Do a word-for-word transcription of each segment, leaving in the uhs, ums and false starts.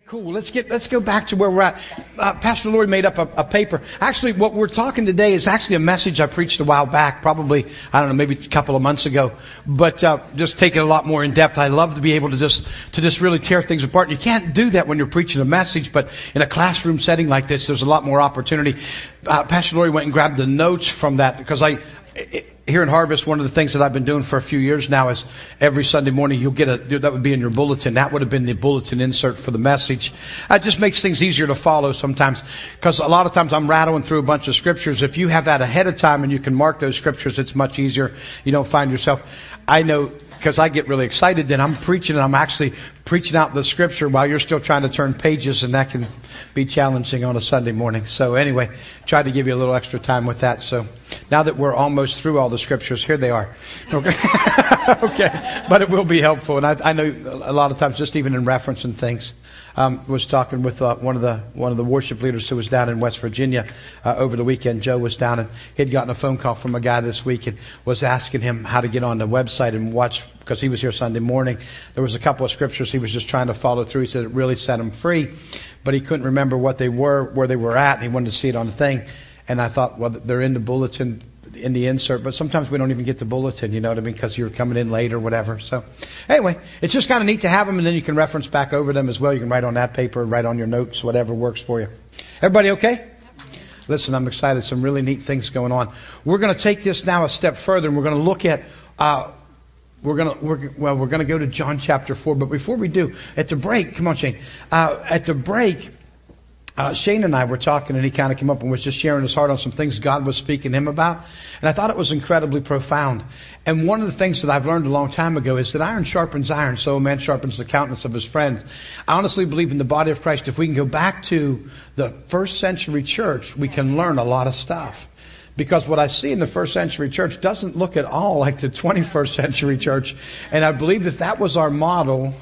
Cool. Let's get let's go back to where we're at. Uh, Pastor Lloyd made up a, a paper. Actually, what we're talking today is actually a message I preached a while back, probably I don't know, maybe a couple of months ago. But uh, just take it a lot more in depth. I love to be able to just to just really tear things apart. You can't do that when you're preaching a message, but in a classroom setting like this, there's a lot more opportunity. Uh, Pastor Lloyd went and grabbed the notes from that because I. It, Here in Harvest, one of the things that I've been doing for a few years now is every Sunday morning you'll get a, that would be in your bulletin. That would have been the bulletin insert for the message. It just makes things easier to follow sometimes because a lot of times I'm rattling through a bunch of scriptures. If you have that ahead of time and you can mark those scriptures, it's much easier. You don't find yourself, I know, because I get really excited, then I'm preaching and I'm actually preaching out the scripture while you're still trying to turn pages, and that can be challenging on a Sunday morning. So anyway, try to give you a little extra time with that. So now that we're almost through all the scriptures, here they are. Okay, okay, but it will be helpful, and I, I know a lot of times, just even in referencing things. Um, was talking with uh, one of the one of the worship leaders who was down in West Virginia uh, over the weekend. Joe was down, and he'd gotten a phone call from a guy this week and was asking him how to get on the website and watch, because he was here Sunday morning. There was a couple of scriptures he was just trying to follow through. He said it really set him free, but he couldn't remember what they were, where they were at, and he wanted to see it on the thing. And I thought, well, they're in the bulletin, in the insert, but sometimes we don't even get the bulletin, you know what I mean, because you're coming in late or whatever. So anyway, it's just kind of neat to have them, and then you can reference back over them as well. You can write on that paper, write on your notes, whatever works for you. Everybody okay? Listen, I'm excited. Some really neat things going on. We're going to take this now a step further, and we're going to look at, uh, we're going to, we're, well, we're going to go to John chapter four, but before we do, at the break, come on, Shane, uh, at the break, Uh, Shane and I were talking, and he kind of came up and was just sharing his heart on some things God was speaking to him about. And I thought it was incredibly profound. And one of the things that I've learned a long time ago is that iron sharpens iron, so a man sharpens the countenance of his friends. I honestly believe in the body of Christ, if we can go back to the first century church, we can learn a lot of stuff. Because what I see in the first century church doesn't look at all like the twenty-first century church. And I believe that that was our model.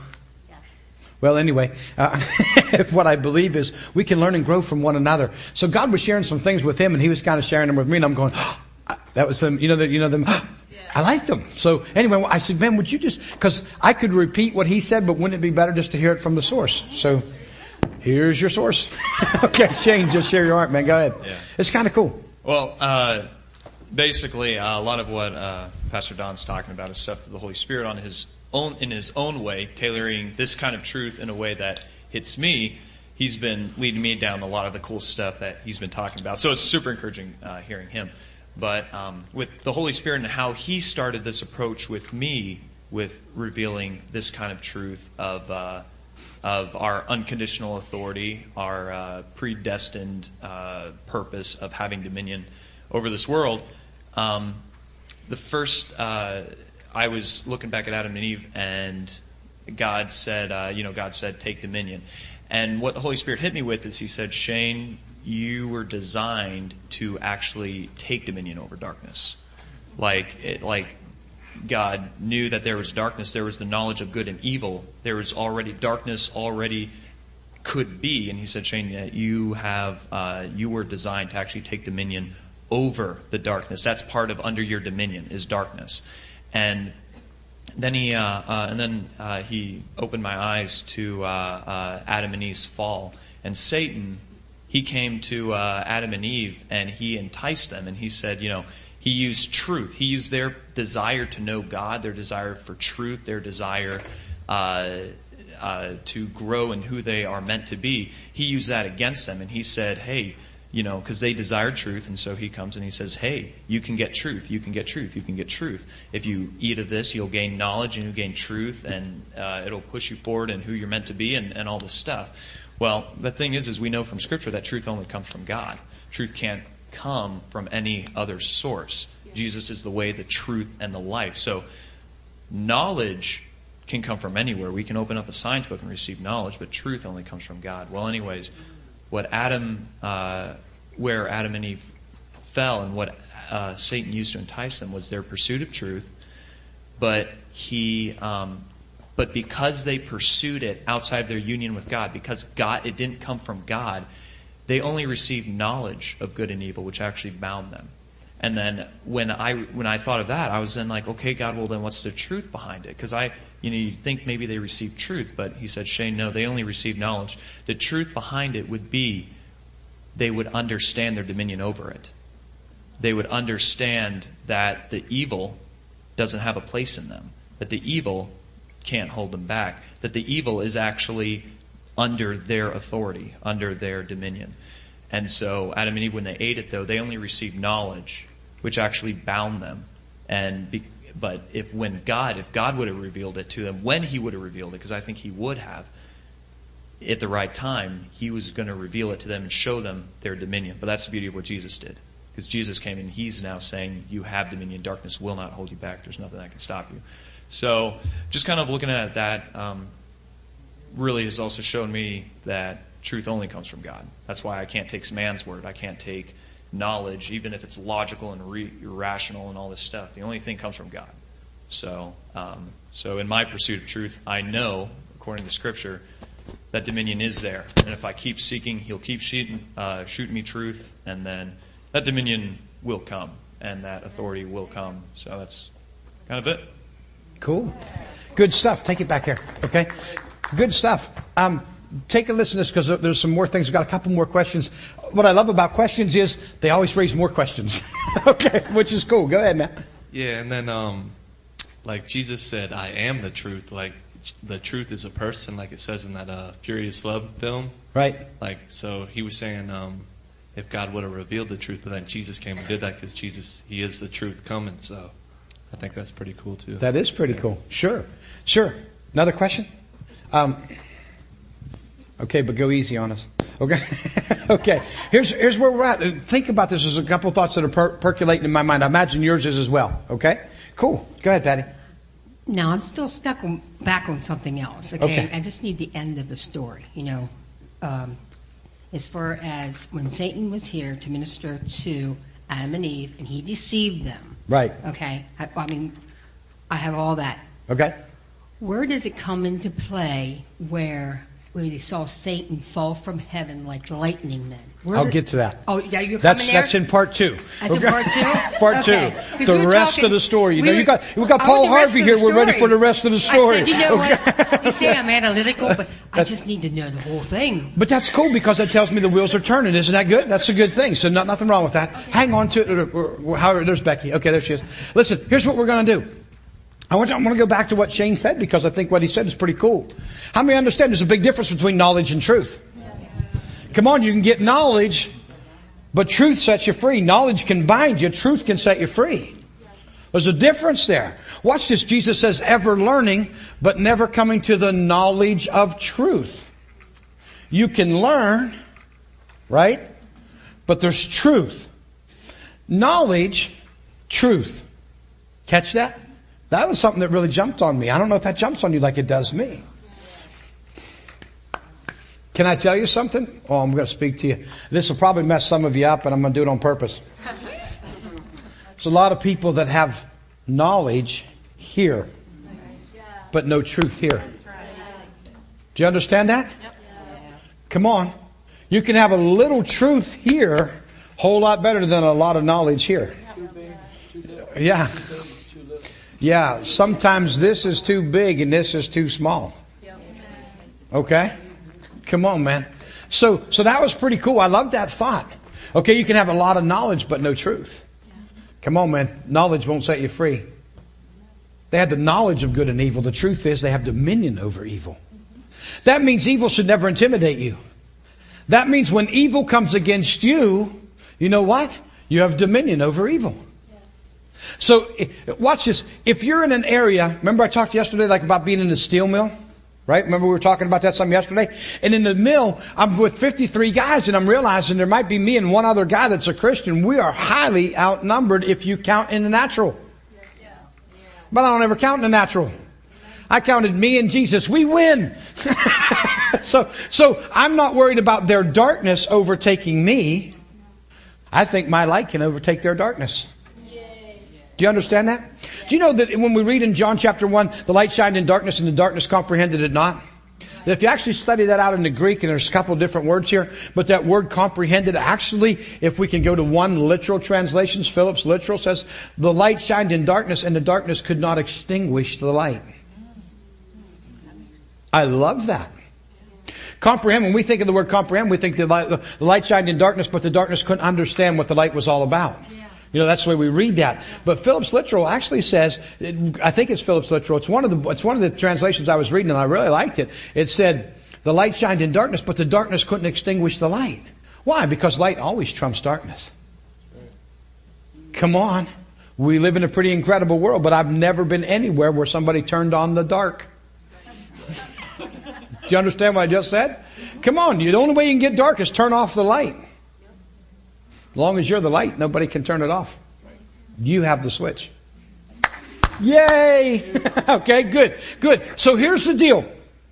Well, anyway, uh, what I believe is we can learn and grow from one another. So God was sharing some things with him, and he was kind of sharing them with me, and I'm going, oh, that was them, you know, the, you know them. Oh, I like them. So anyway, I said, man, would you just, because I could repeat what he said, but wouldn't it be better just to hear it from the source? So here's your source. Okay, Shane, just share your heart, man. Go ahead. Yeah. It's kind of cool. Well, uh, basically, uh, a lot of what uh, Pastor Don's talking about is stuff of the Holy Spirit on his own, in his own way, tailoring this kind of truth in a way that hits me. He's been leading me down a lot of the cool stuff that he's been talking about. So it's super encouraging uh, hearing him. But um, with the Holy Spirit and how he started this approach with me, with revealing this kind of truth of uh, of our unconditional authority, our uh, predestined uh, purpose of having dominion over this world. Um, the first, uh, I was looking back at Adam and Eve, and God said, uh, you know, God said, take dominion. And what the Holy Spirit hit me with is He said, Shane, you were designed to actually take dominion over darkness. Like, it, like God knew that there was darkness, there was the knowledge of good and evil. There was already darkness, already could be. And He said, Shane, you have, uh, you were designed to actually take dominion over the darkness. That's part of under your dominion is darkness. And then he, uh, uh, and then uh, he opened my eyes to uh, uh, Adam and Eve's fall. And Satan, he came to uh, Adam and Eve and he enticed them. And he said, you know, he used truth. He used their desire to know God, their desire for truth, their desire uh, uh, to grow in who they are meant to be. He used that against them. And he said, hey, you know, because they desired truth, and so he comes and he says, hey, you can get truth, you can get truth, you can get truth. If you eat of this, you'll gain knowledge and you'll gain truth, and uh, it'll push you forward in who you're meant to be and, and all this stuff. Well, the thing is, is we know from Scripture that truth only comes from God. Truth can't come from any other source. Jesus is the way, the truth, and the life. So knowledge can come from anywhere. We can open up a science book and receive knowledge, but truth only comes from God. Well, anyways, what Adam, uh, where Adam and Eve fell, and what uh, Satan used to entice them was their pursuit of truth. But he, um, but because they pursued it outside their union with God, because God, it didn't come from God, they only received knowledge of good and evil, which actually bound them. And then when I when I thought of that, I was then like, okay, God, well then what's the truth behind it? Because I, you know, you'd think maybe they received truth, but he said, Shane, no, they only received knowledge. The truth behind it would be they would understand their dominion over it. They would understand that the evil doesn't have a place in them, that the evil can't hold them back, that the evil is actually under their authority, under their dominion. And so Adam and Eve, when they ate it, though, they only received knowledge, which actually bound them. And be, but if when God, if God would have revealed it to them, when He would have revealed it, because I think He would have, at the right time, He was going to reveal it to them and show them their dominion. But that's the beauty of what Jesus did. Because Jesus came and He's now saying, you have dominion. Darkness will not hold you back. There's nothing that can stop you. So just kind of looking at that um, really has also shown me that truth only comes from God. That's why I can't take man's word. I can't take knowledge, even if it's logical and re- rational and all this stuff. The only thing comes from God. So, um, so in my pursuit of truth, I know, according to Scripture, that dominion is there. And if I keep seeking, He'll keep shooting, uh, shooting me truth, and then that dominion will come, and that authority will come. So that's kind of it. Cool. Good stuff. Take it back here. Okay? Good stuff. Um, take a listen to this because there's some more things. We've got a couple more questions. What I love about questions is they always raise more questions. Okay? Which is cool. Go ahead, Matt. Yeah, and then um, like Jesus said, I am the truth. Like the truth is a person, like it says in that uh, Furious Love film. Right. Like, so he was saying um, if God would have revealed the truth, but then Jesus came and did that because Jesus, He is the truth coming. So I think that's pretty cool too. That is pretty cool. Sure. Sure. Another question? Um, okay, but go easy on us. Okay. Okay. Here's here's where we're at. Think about this. There's a couple of thoughts that are per- percolating in my mind. I imagine yours is as well. Okay. Cool. Go ahead, Patty. Now, I'm still stuck on, back on something else. Okay? Okay. I just need the end of the story. You know, um, as far as when Satan was here to minister to Adam and Eve, and he deceived them. Right. Okay. I, I mean, I have all that. Okay. Where does it come into play where we saw Satan fall from heaven like lightning then? Where I'll did, get to that. Oh, yeah, you're That's coming there? that's in part two. That's in part two? Part Okay. two. 'Cause The we were rest talking- of the story. You we know, were- you got we got I Paul want the rest Harvey of here. the We're ready story. for the rest of the story. I said, you know Okay. what? You say I'm analytical, but I just need to know the whole thing. But that's cool because that tells me the wheels are turning. Isn't that good? That's a good thing. So not, nothing wrong with that. Hang on to it. How, there's Becky. Okay, there she is. Listen, here's what we're going to do. I want, to, I want to go back to what Shane said because I think what he said is pretty cool. How many understand there's a big difference between knowledge and truth? Come on, you can get knowledge, but truth sets you free. Knowledge can bind you. Truth can set you free. There's a difference there. Watch this. Jesus says, ever learning, but never coming to the knowledge of truth. You can learn, right? But there's truth. Knowledge, truth. Catch that? That was something that really jumped on me. I don't know if that jumps on you like it does me. Can I tell you something? Oh, I'm going to speak to you. This will probably mess some of you up, and I'm going to do it on purpose. There's a lot of people that have knowledge here, but no truth here. Do you understand that? Come on. You can have a little truth here, a whole lot better than a lot of knowledge here. Yeah. Yeah. Sometimes this is too big and this is too small. Okay? Come on, man. So, so that was pretty cool. I love that thought. Okay, you can have a lot of knowledge, but no truth. Come on, man. Knowledge won't set you free. They had the knowledge of good and evil. The truth is they have dominion over evil. That means evil should never intimidate you. That means when evil comes against you, you know what? You have dominion over evil. So watch this. If you're in an area, remember I talked yesterday like about being in a steel mill? Right? Remember we were talking about that some yesterday? And in the mill, I'm with fifty-three guys and I'm realizing there might be me and one other guy that's a Christian. We are highly outnumbered if you count in the natural. But I don't ever count in the natural. I counted me and Jesus. We win. so, so I'm not worried about their darkness overtaking me. I think my light can overtake their darkness. Do you understand that? Do you know that when we read in John chapter one, the light shined in darkness and the darkness comprehended it not? If you actually study that out in the Greek, and there's a couple of different words here, but that word comprehended, actually, if we can go to one literal translation, Phillips literal says, the light shined in darkness, and the darkness could not extinguish the light. I love that. Comprehend, when we think of the word comprehend, we think the light, the light shined in darkness, but the darkness couldn't understand what the light was all about. You know, that's the way we read that. But Phillips Literal actually says, I think it's Phillips Literal. It's one of the it's one of the translations I was reading, and I really liked it. It said, the light shined in darkness, but the darkness couldn't extinguish the light. Why? Because light always trumps darkness. Come on. We live in a pretty incredible world, but I've never been anywhere where somebody turned on the dark. Do you understand what I just said? Come on. The only way you can get dark is turn off the light. As long as you're the light, nobody can turn it off. You have the switch. Yay! Okay, good, good. So here's the deal.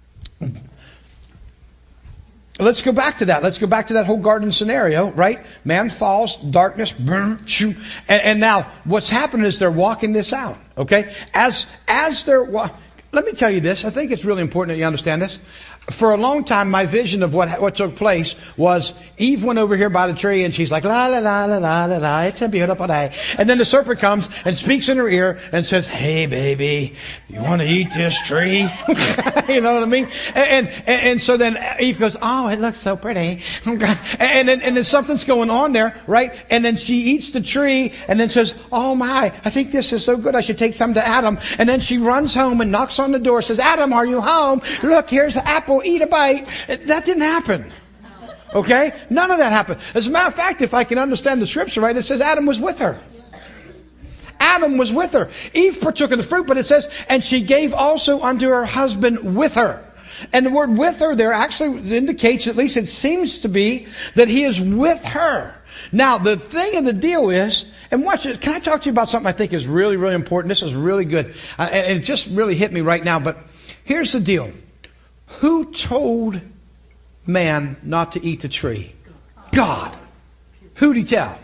Let's go back to that. Let's go back to that whole garden scenario, right? Man falls, darkness, boom, shoo. And, and now what's happening is they're walking this out, okay? As as they're wa- let me tell you this. I think it's really important that you understand this. For a long time, my vision of what what took place was Eve went over here by the tree and she's like, la, la, la, la, la, la, la, it's a beautiful day. And then the serpent comes and speaks in her ear and says, hey, baby, you want to eat this tree? You know what I mean? And, and and so then Eve goes, oh, it looks so pretty. And then, and then something's going on there, right? And then she eats the tree and then says, oh, my, I think this is so good. I should take some to Adam. And then she runs home and knocks on the door, says, Adam, are you home? Look, here's an apple. Eat a bite. That didn't happen. Okay? None of that happened. As a matter of fact, if I can understand the scripture right, it says Adam was with her. Adam was with her. Eve partook of the fruit, but it says, and she gave also unto her husband with her. And the word with her there actually indicates, at least it seems to be, that he is with her. Now, the thing and the deal is, and watch it. Can I talk to you about something I think is really, really important? This is really good. Uh, and it just really hit me right now. But here's the deal. Who told man not to eat the tree? God. Who did he tell?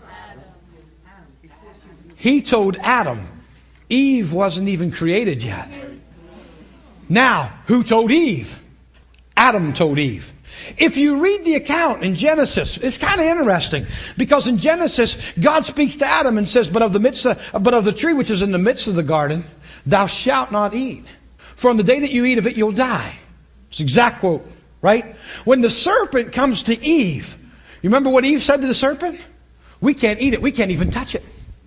He told Adam. Eve wasn't even created yet. Now, who told Eve? Adam told Eve. If you read the account in Genesis, it's kind of interesting. Because in Genesis, God speaks to Adam and says, But of the midst of, but of the tree which is in the midst of the garden, thou shalt not eat. For on the day that you eat of it, you'll die. It's the exact quote, right? When the serpent comes to Eve, you remember what Eve said to the serpent? We can't eat it. We can't even touch it.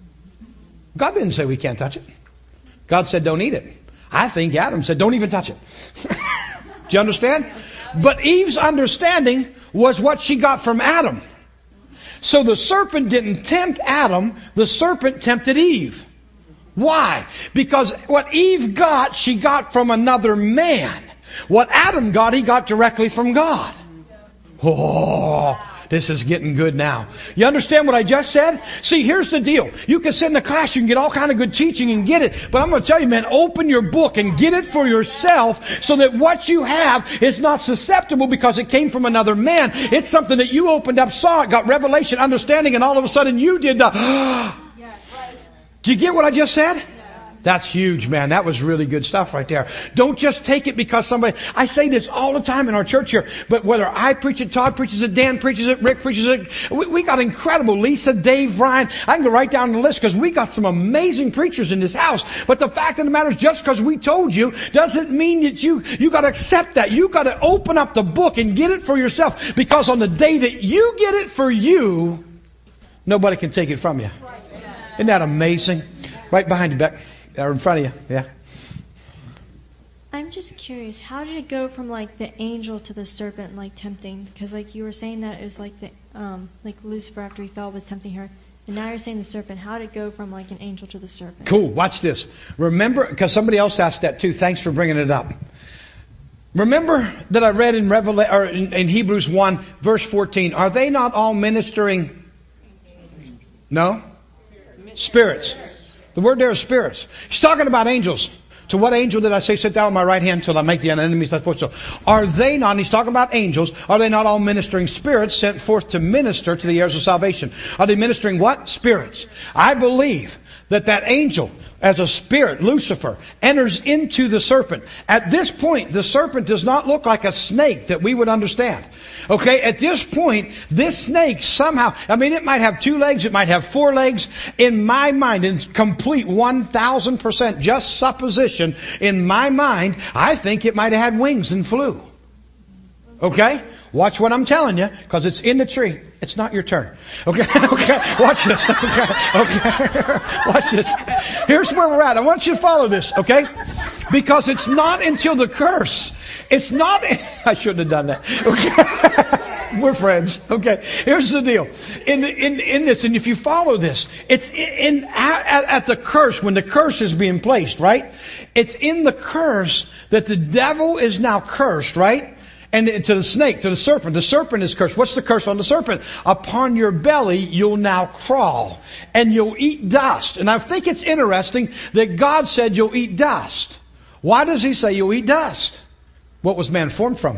God didn't say we can't touch it. God said don't eat it. I think Adam said don't even touch it. Do you understand? But Eve's understanding was what she got from Adam. So the serpent didn't tempt Adam. The serpent tempted Eve. Why? Because what Eve got, she got from another man. What Adam got, he got directly from God. Oh, this is getting good now. You understand what I just said? See, here's the deal. You can sit in the class, you can get all kind of good teaching and get it. But I'm going to tell you, man, open your book and get it for yourself so that what you have is not susceptible because it came from another man. It's something that you opened up, saw it, got revelation, understanding, and all of a sudden you did the... Do you get what I just said? That's huge, man. That was really good stuff right there. Don't just take it because somebody... I say this all the time in our church here. But whether I preach it, Todd preaches it, Dan preaches it, Rick preaches it. We, we got incredible. Lisa, Dave, Ryan. I can go right down the list because we got some amazing preachers in this house. But the fact of the matter is just because we told you doesn't mean that you you got to accept that. You got to open up the book and get it for yourself. Because on the day that you get it for you, nobody can take it from you. Isn't that amazing? Right behind you, Beck. Or in front of you, yeah. I'm just curious, how did it go from like the angel to the serpent, like tempting? Because like you were saying that it was like the um, like Lucifer after he fell was tempting her, and now you're saying the serpent. How did it go from like an angel to the serpent? Cool. Watch this. Remember, because somebody else asked that too. Thanks for bringing it up. Remember that I read in Revela- or in, in Hebrews one, verse fourteen. Are they not all ministering? No? Spirits. The word there is spirits. He's talking about angels. To what angel did I say, sit down on my right hand till I make the enemies thy footstool? Are they not, and he's talking about angels, are they not all ministering spirits sent forth to minister to the heirs of salvation? Are they ministering what? Spirits. I believe that that angel, as a spirit, Lucifer, enters into the serpent. At this point, the serpent does not look like a snake that we would understand. Okay, at this point, this snake somehow, I mean, it might have two legs, it might have four legs. In my mind, in complete one thousand percent just supposition, in my mind, I think it might have had wings and flew. Okay? Watch what I'm telling you, because it's in the tree. It's not your turn. Okay? Okay? Watch this. Okay? Okay? Watch this. Here's where we're at. I want you to follow this, okay? Because it's not until the curse. It's not... I shouldn't have done that. Okay? We're friends. Okay? Here's the deal. In, in, in this, and if you follow this, it's in at, at the curse, when the curse is being placed, right? It's in the curse that the devil is now cursed, right? And to the snake, to the serpent. The serpent is cursed. What's the curse on the serpent? Upon your belly you'll now crawl, and you'll eat dust. And I think it's interesting that God said you'll eat dust. Why does He say you'll eat dust? What was man formed from?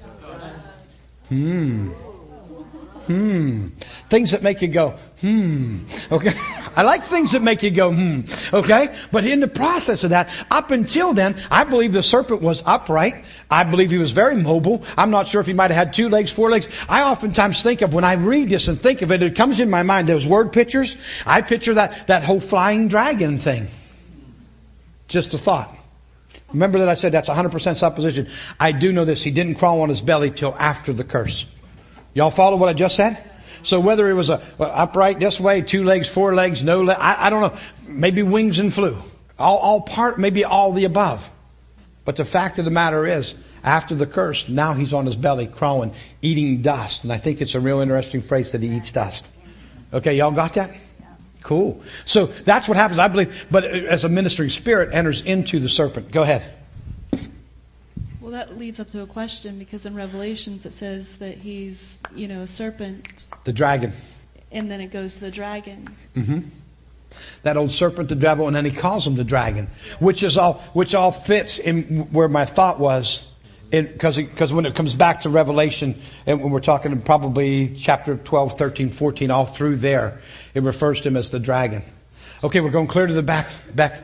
Hmm. Hmm. Things that make you go, hmm. Okay. I like things that make you go, hmm. Okay. But in the process of that, up until then, I believe the serpent was upright. I believe he was very mobile. I'm not sure if he might have had two legs, four legs. I oftentimes think of, when I read this and think of it, it comes in my mind, those word pictures. I picture that, that whole flying dragon thing. Just a thought. Remember that I said that's one hundred percent supposition. I do know this. He didn't crawl on his belly till after the curse. Y'all follow what I just said? So whether it was a, a upright this way, two legs, four legs, no legs, I, I don't know. Maybe wings and flew. All, all part, maybe all the above. But the fact of the matter is, after the curse, now he's on his belly crawling, eating dust. And I think it's a real interesting phrase that he eats dust. Okay, y'all got that? Cool. So that's what happens, I believe. But as a ministering spirit enters into the serpent. Go ahead. Well, that leads up to a question, because in Revelations it says that he's, you know, a serpent. The dragon. And then it goes to the dragon. Mm-hmm. That old serpent, the devil, and then he calls him the dragon, which is all, which all fits in where my thought was, because because when it comes back to Revelation, and when we're talking probably chapter twelve, thirteen, fourteen, all through there, it refers to him as the dragon. Okay, we're going clear to the back, back.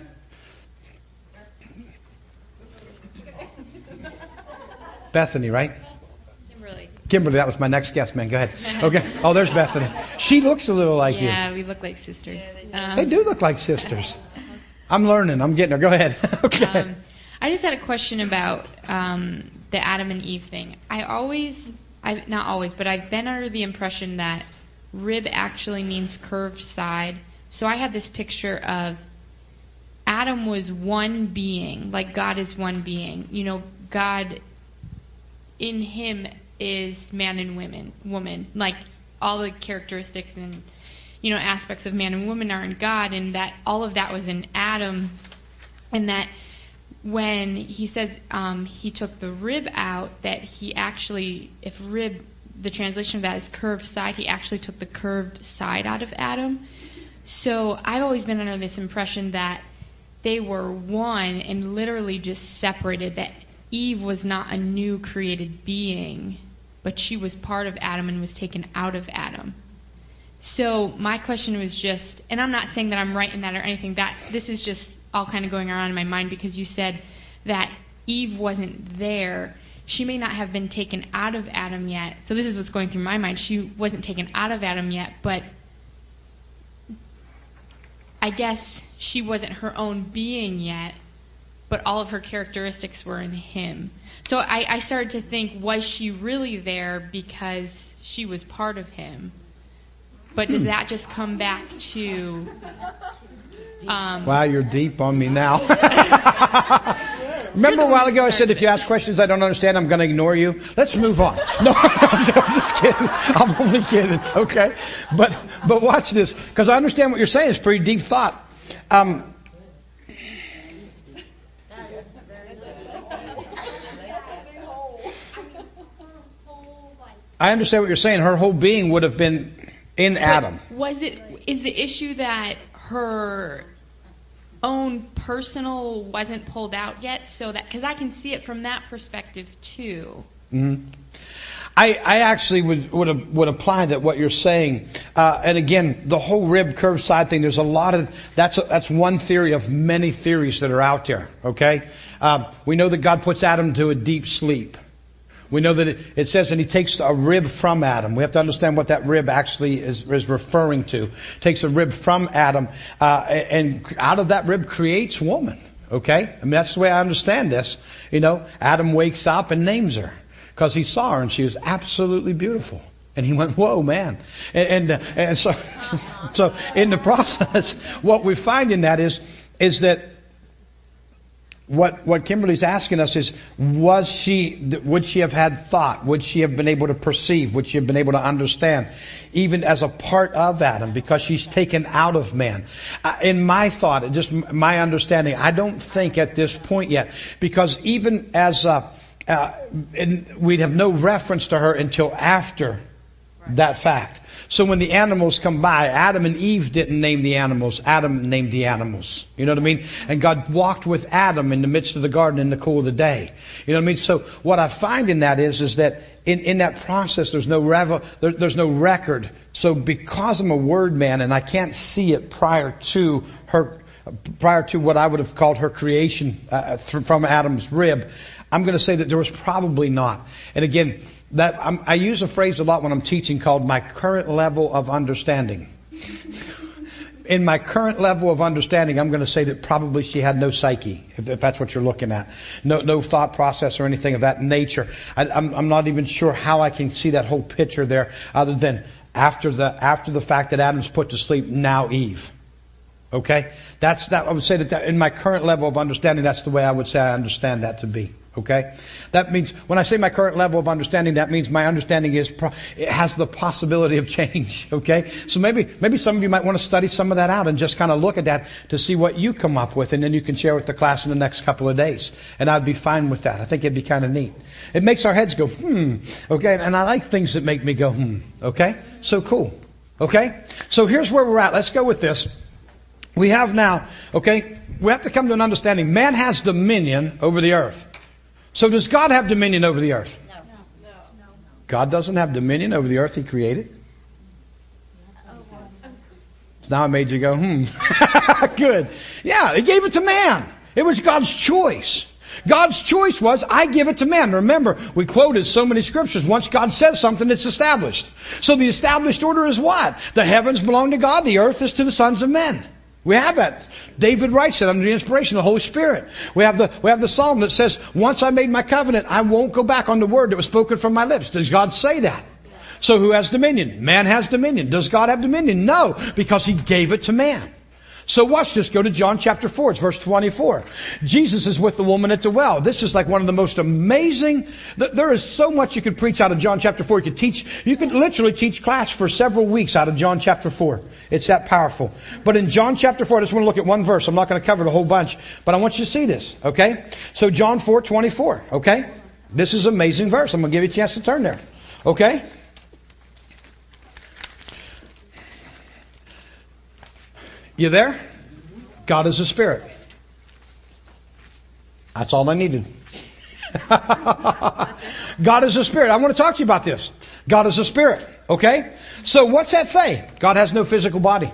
Bethany, right? Kimberly. Kimberly, that was my next guest, man. Go ahead. Okay. Oh, there's Bethany. She looks a little like yeah, you. Yeah, we look like sisters. Yeah, they, do. Um, they do look like sisters. I'm learning. I'm getting her. Go ahead. Okay. Um, I just had a question about um, the Adam and Eve thing. I always, I not always, but I've been under the impression that rib actually means curved side. So I have this picture of Adam was one being, like God is one being. You know, God in him is man and women, woman. Like all the characteristics and, you know, aspects of man and woman are in God, and that all of that was in Adam, and that when he says um, he took the rib out, that he actually, if rib, the translation of that is curved side, he actually took the curved side out of Adam. So I've always been under this impression that they were one and literally just separated, that Eve was not a new created being, but she was part of Adam and was taken out of Adam. So my question was just, and I'm not saying that I'm right in that or anything, that this is just all kind of going around in my mind, because you said that Eve wasn't there. She may not have been taken out of Adam yet. So this is what's going through my mind. She wasn't taken out of Adam yet, but I guess she wasn't her own being yet, but all of her characteristics were in him. So I, I started to think, was she really there because she was part of him? But does that just come back to... Um, wow, you're deep on me now. Remember a while ago I said if you ask questions I don't understand, I'm going to ignore you? Let's move on. No, I'm just kidding. I'm only kidding, okay? But but watch this, because I understand what you're saying. It's pretty deep thought. Um, I understand what you're saying. Her whole being would have been in Adam. Was it? Is the issue that her own personal wasn't pulled out yet? So that, because I can see it from that perspective too. Mm-hmm. I, I actually would would would apply that what you're saying, uh, and again, the whole rib curved side thing. There's a lot of that's a, that's one theory of many theories that are out there. Okay, um, we know that God puts Adam to a deep sleep. We know that it, it says, and He takes a rib from Adam. We have to understand what that rib actually is, is referring to. Takes a rib from Adam, uh, and out of that rib creates woman. Okay, I mean that's the way I understand this. You know, Adam wakes up and names her. Because he saw her and she was absolutely beautiful. And he went, whoa, man. And, and, and so, so in the process, what we find in that is, is that what, what Kimberly's asking us is, was she, would she have had thought? Would she have been able to perceive? Would she have been able to understand? Even as a part of Adam, because she's taken out of man. Uh, in my thought, just my understanding, I don't think at this point yet, because even as a, Uh, and we'd have no reference to her until after that fact. So when the animals come by, Adam and Eve didn't name the animals. Adam named the animals. You know what I mean? And God walked with Adam in the midst of the garden in the cool of the day. You know what I mean? So what I find in that is, is that in, in that process, there's no revel, there, there's no record. So because I'm a word man and I can't see it prior to her, prior to what I would have called her creation uh, from Adam's rib, I'm going to say that there was probably not. And again, that I'm, I use a phrase a lot when I'm teaching called my current level of understanding. In my current level of understanding, I'm going to say that probably she had no psyche, if, if that's what you're looking at. No, no thought process or anything of that nature. I, I'm, I'm not even sure how I can see that whole picture there, other than after the after the fact that Adam's put to sleep, now Eve. Okay, that's that. I would say that, that in my current level of understanding, that's the way I would say I understand that to be. Okay, that means when I say my current level of understanding, that means my understanding is it has the possibility of change. Okay, so maybe maybe some of you might want to study some of that out and just kind of look at that to see what you come up with, and then you can share with the class in the next couple of days. And I'd be fine with that. I think it'd be kind of neat. It makes our heads go hmm. Okay, and I like things that make me go hmm. Okay, so cool. Okay, so here's where we're at. Let's go with this. We have now, okay, we have to come to an understanding. Man has dominion over the earth. So does God have dominion over the earth? No. No. No. God doesn't have dominion over the earth He created. So now I made you go, hmm. Good. Yeah, He gave it to man. It was God's choice. God's choice was, I give it to man. Remember, we quoted so many scriptures. Once God says something, it's established. So the established order is what? The heavens belong to God. The earth is to the sons of men. We have that. David writes it under the inspiration of the Holy Spirit. We have the we have the psalm that says, once I made my covenant, I won't go back on the word that was spoken from my lips. Does God say that? So who has dominion? Man has dominion. Does God have dominion? No, because He gave it to man. So watch this. Go to John chapter four. It's verse twenty-four. Jesus is with the woman at the well. This is like one of the most amazing. There is so much you could preach out of John chapter four. You could teach. You could literally teach class for several weeks out of John chapter four. It's that powerful. But in John chapter four, I just want to look at one verse. I'm not going to cover the whole bunch, but I want you to see this. Okay? So John four twenty-four. Okay? This is an amazing verse. I'm going to give you a chance to turn there. Okay? You there? God is a spirit. That's all I needed. God is a spirit. I want to talk to you about this. God is a spirit. Okay? So what's that say? God has no physical body.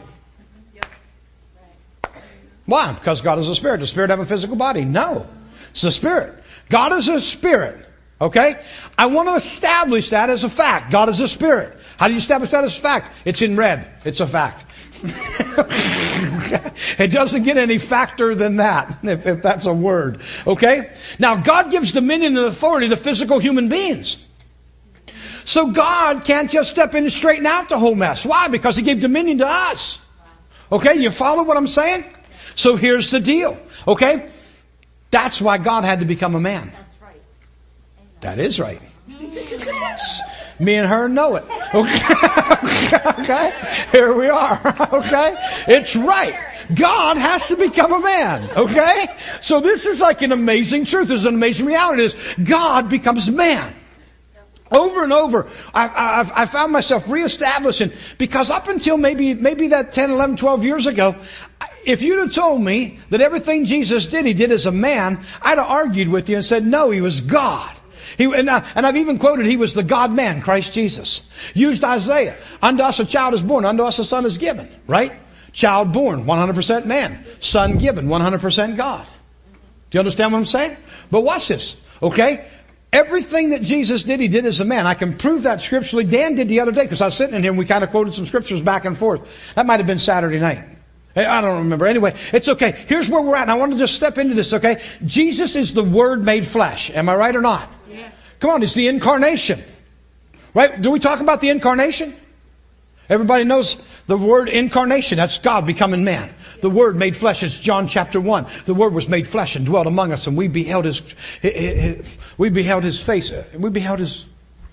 Why? Because God is a spirit. Does the spirit have a physical body? No. It's a spirit. God is a spirit. Okay? I want to establish that as a fact. God is a spirit. How do you establish that as a fact? It's in red. It's a fact. It doesn't get any factor than that, if, if that's a word. Okay? Now, God gives dominion and authority to physical human beings. So God can't just step in and straighten out the whole mess. Why? Because He gave dominion to us. Okay? You follow what I'm saying? So here's the deal. Okay? That's why God had to become a man. That's right. That is right. Me and her know it. Okay? Okay? Here we are. Okay? It's right. God has to become a man. Okay? So this is like an amazing truth. This is an amazing reality. It is God becomes man. Over and over, I, I, I found myself reestablishing, because up until maybe maybe that ten, eleven, twelve years ago, if you'd have told me that everything Jesus did, He did as a man, I'd have argued with you and said, no, He was God. He, and, I, and I've even quoted, He was the God-man, Christ Jesus. Used Isaiah. Unto us a child is born, unto us a son is given. Right? Child born, one hundred percent man. Son given, one hundred percent God. Do you understand what I'm saying? But watch this. Okay? Everything that Jesus did, He did as a man. I can prove that scripturally. Dan did the other day because I was sitting in here and we kind of quoted some scriptures back and forth. That might have been Saturday night. I don't remember. Anyway, it's okay. Here's where we're at. And I want to just step into this, okay? Jesus is the Word made flesh. Am I right or not? Yeah. Come on, it's the incarnation. Right? Do we talk about the incarnation? Everybody knows the word incarnation. That's God becoming man. The Word made flesh. It's John chapter one. The Word was made flesh and dwelt among us, and we beheld His, we beheld His face. We beheld His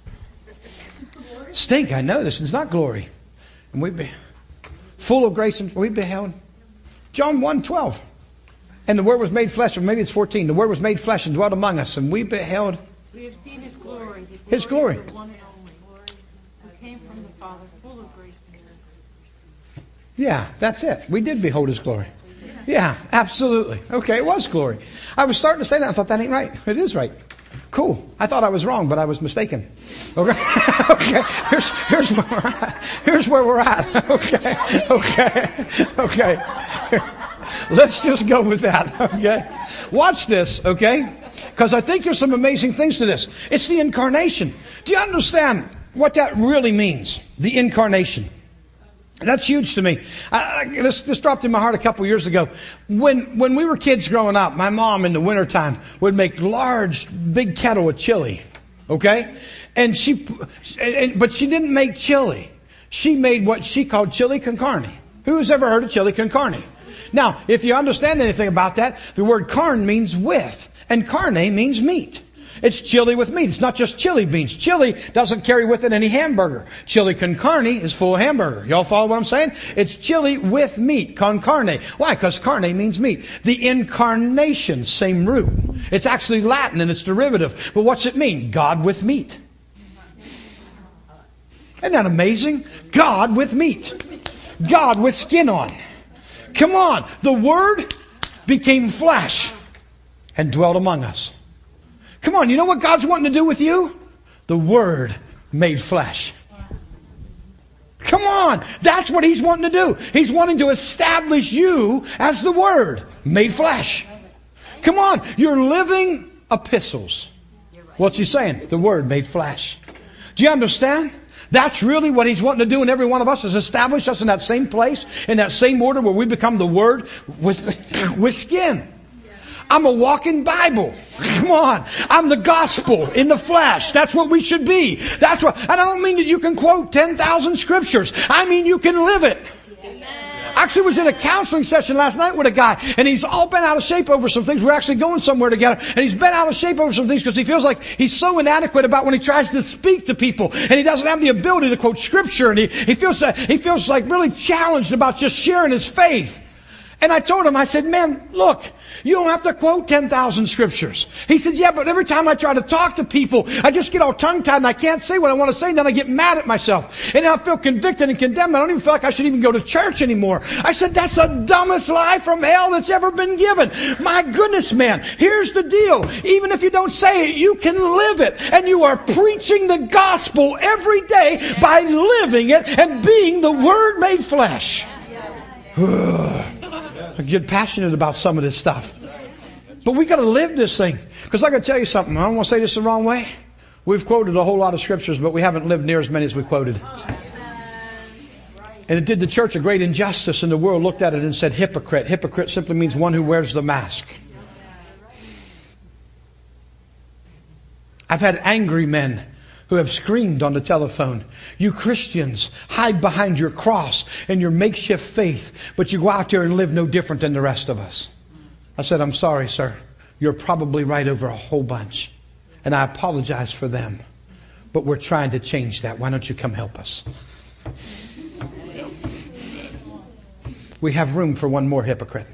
stink. I know this. It's not glory. And we be full of grace, and we beheld John one twelve. And the Word was made flesh, or maybe it's fourteen. The Word was made flesh and dwelt among us, and we beheld We have seen His glory. The glory His glory. Of the one and only. Who came from the Father, full of grace and truth. Yeah, that's it. We did behold His glory. Yeah, absolutely. Okay, it was glory. I was starting to say that. I thought that ain't right. It is right. Cool. I thought I was wrong, but I was mistaken. Okay. Okay. Here's here's where we're at. Here's where we're at. Okay. Okay. Okay. Let's just go with that. Okay. Watch this. Okay. Because I think there's some amazing things to this. It's the incarnation. Do you understand what that really means? The incarnation. That's huge to me. I, I, this, this dropped in my heart a couple years ago. When when we were kids growing up, my mom in the wintertime would make large, big kettle of chili. Okay? And she, and, but she didn't make chili. She made what she called chili con carne. Who's ever heard of chili con carne? Now, if you understand anything about that, the word carne means with. And carne means meat. It's chili with meat. It's not just chili beans. Chili doesn't carry with it any hamburger. Chili con carne is full of hamburger. Y'all follow what I'm saying? It's chili with meat, con carne. Why? Because carne means meat. The incarnation, same root. It's actually Latin and it's derivative. But what's it mean? God with meat. Isn't that amazing? God with meat. God with skin on. Come on. The Word became flesh and dwelt among us. Come on, you know what God's wanting to do with you? The Word made flesh. Come on, that's what He's wanting to do. He's wanting to establish you as the Word made flesh. Come on, you're living epistles. What's He saying? The Word made flesh. Do you understand? That's really what He's wanting to do in every one of us, is establish us in that same place, in that same order where we become the Word with, with skin. I'm a walking Bible. Come on. I'm the gospel in the flesh. That's what we should be. That's what, and I don't mean that you can quote ten thousand scriptures. I mean you can live it. I actually was in a counseling session last night with a guy, and he's all bent out of shape over some things. We're actually going somewhere together, and he's bent out of shape over some things because he feels like he's so inadequate about when he tries to speak to people, and he doesn't have the ability to quote scripture, and he, he feels that, he feels like really challenged about just sharing his faith. And I told him, I said, man, look, you don't have to quote ten thousand scriptures. He said, yeah, but every time I try to talk to people, I just get all tongue-tied and I can't say what I want to say, and then I get mad at myself. And I feel convicted and condemned. I don't even feel like I should even go to church anymore. I said, that's the dumbest lie from hell that's ever been given. My goodness, man, here's the deal. Even if you don't say it, you can live it. And you are preaching the gospel every day by living it and being the Word made flesh. I get passionate about some of this stuff. But we got to live this thing. Because I got to tell you something. I don't want to say this the wrong way. We've quoted a whole lot of scriptures, but we haven't lived near as many as we quoted. And it did the church a great injustice, and the world looked at it and said, hypocrite. Hypocrite simply means one who wears the mask. I've had angry men who have screamed on the telephone, you Christians hide behind your cross and your makeshift faith, but you go out there and live no different than the rest of us. I said, I'm sorry, sir. You're probably right over a whole bunch. And I apologize for them. But we're trying to change that. Why don't you come help us? We have room for one more hypocrite.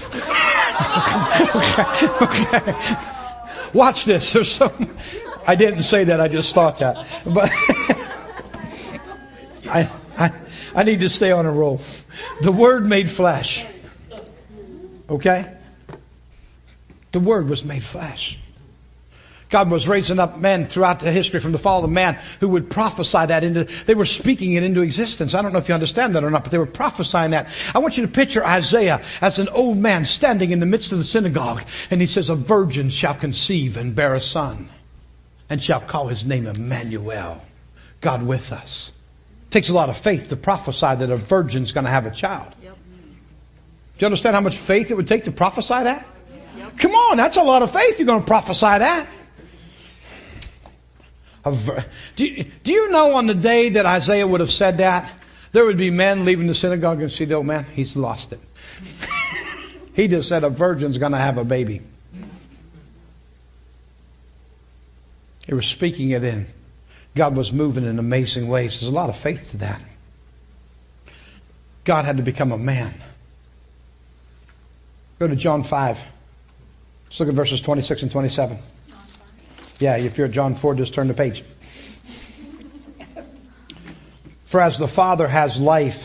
okay. okay. Watch this. There's so I didn't say that. I just thought that. But I, I, I need to stay on a roll. The Word made flesh. Okay? The Word was made flesh. God was raising up men throughout the history from the fall of man who would prophesy that into, they were speaking it into existence. I don't know if you understand that or not, but they were prophesying that. I want you to picture Isaiah as an old man standing in the midst of the synagogue. And he says, a virgin shall conceive and bear a son and shall call his name Emmanuel, God with us. It takes a lot of faith to prophesy that a virgin's going to have a child. Yep. Do you understand how much faith it would take to prophesy that? Yep. Come on, that's a lot of faith. You're going to prophesy that. Do you, do you know on the day that Isaiah would have said that, there would be men leaving the synagogue and see the old man? He's lost it. He just said a virgin's going to have a baby. He was speaking it in. God was moving in amazing ways. There's a lot of faith to that. God had to become a man. Go to John five. Let's look at verses twenty-six and twenty-seven. Yeah, if you're at John four, just turn the page. For as the Father has life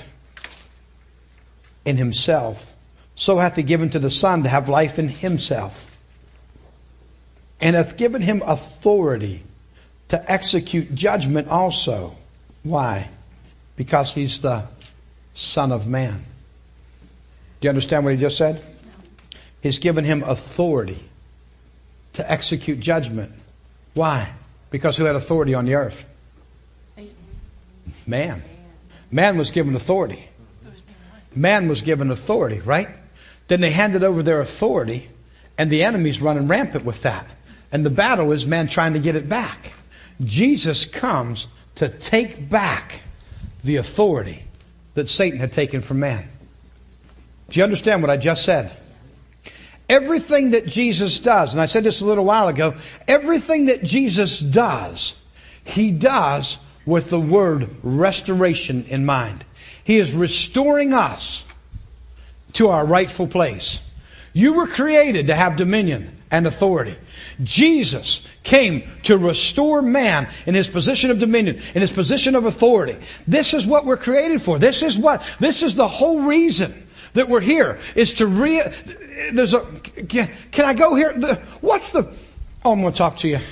in himself, so hath he given to the Son to have life in himself, and hath given him authority to execute judgment also. Why? Because he's the Son of Man. Do you understand what he just said? He's given him authority to execute judgment. Why? Because who had authority on the earth? Man. Man was given authority. Man was given authority, right? Then they handed over their authority, and the enemy's running rampant with that. And the battle is man trying to get it back. Jesus comes to take back the authority that Satan had taken from man. Do you understand what I just said? Everything that Jesus does, and I said this a little while ago, everything that Jesus does, He does with the word restoration in mind. He is restoring us to our rightful place. You were created to have dominion and authority. Jesus came to restore man in his position of dominion, in his position of authority. This is what we're created for. This is what, this is the whole reason that we're here, is to re... There's a... Can, can I go here? What's the... Oh, I'm going to talk to you.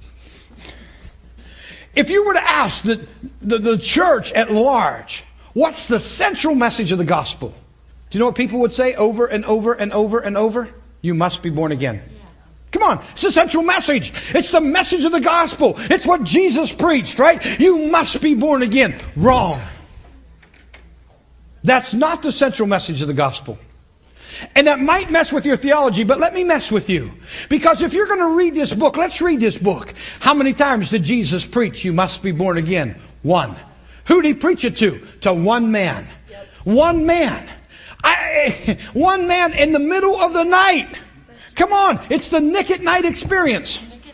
If you were to ask the, the, the church at large, what's the central message of the gospel? Do you know what people would say over and over and over and over? You must be born again. Come on, it's the central message. It's the message of the gospel. It's what Jesus preached, right? You must be born again. Wrong. That's not the central message of the gospel. And that might mess with your theology, but let me mess with you. Because if you're going to read this book, let's read this book. How many times did Jesus preach, you must be born again? One. Who did He preach it to? To one man. Yep. One man. I, one man in the middle of the night. Come on, it's the Nick at Night experience.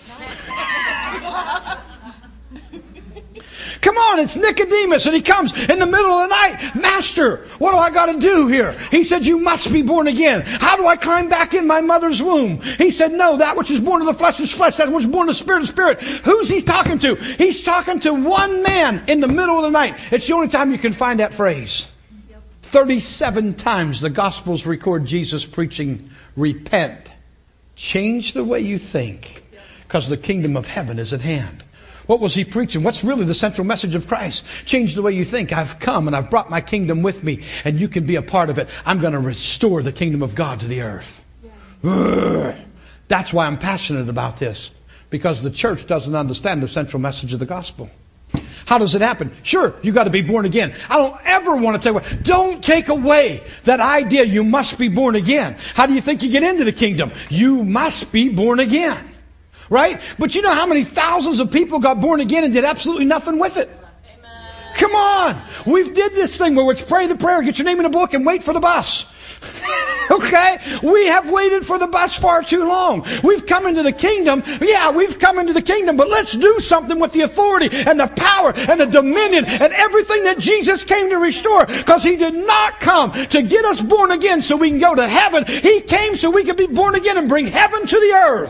Come on, it's Nicodemus, and he comes in the middle of the night. Master, what do I got to do here? He said, you must be born again. How do I climb back in my mother's womb? He said, no, that which is born of the flesh is flesh. That which is born of the spirit is spirit. Who's he talking to? He's talking to one man in the middle of the night. It's the only time you can find that phrase. thirty-seven times the Gospels record Jesus preaching, repent. Change the way you think, because the kingdom of heaven is at hand. What was He preaching? What's really the central message of Christ? Change the way you think. I've come and I've brought my kingdom with me, and you can be a part of it. I'm going to restore the kingdom of God to the earth. Yeah. That's why I'm passionate about this, because the church doesn't understand the central message of the gospel. How does it happen? Sure, you got to be born again. I don't ever want to tell you, don't take away that idea you must be born again. How do you think you get into the kingdom? You must be born again. Right? But you know how many thousands of people got born again and did absolutely nothing with it? Amen. Come on. We did this thing where it's pray the prayer, get your name in a book, and wait for the bus. Okay? We have waited for the bus far too long. We've come into the kingdom. Yeah, we've come into the kingdom, but let's do something with the authority and the power and the dominion and everything that Jesus came to restore. Because He did not come to get us born again so we can go to heaven. He came so we could be born again and bring heaven to the earth.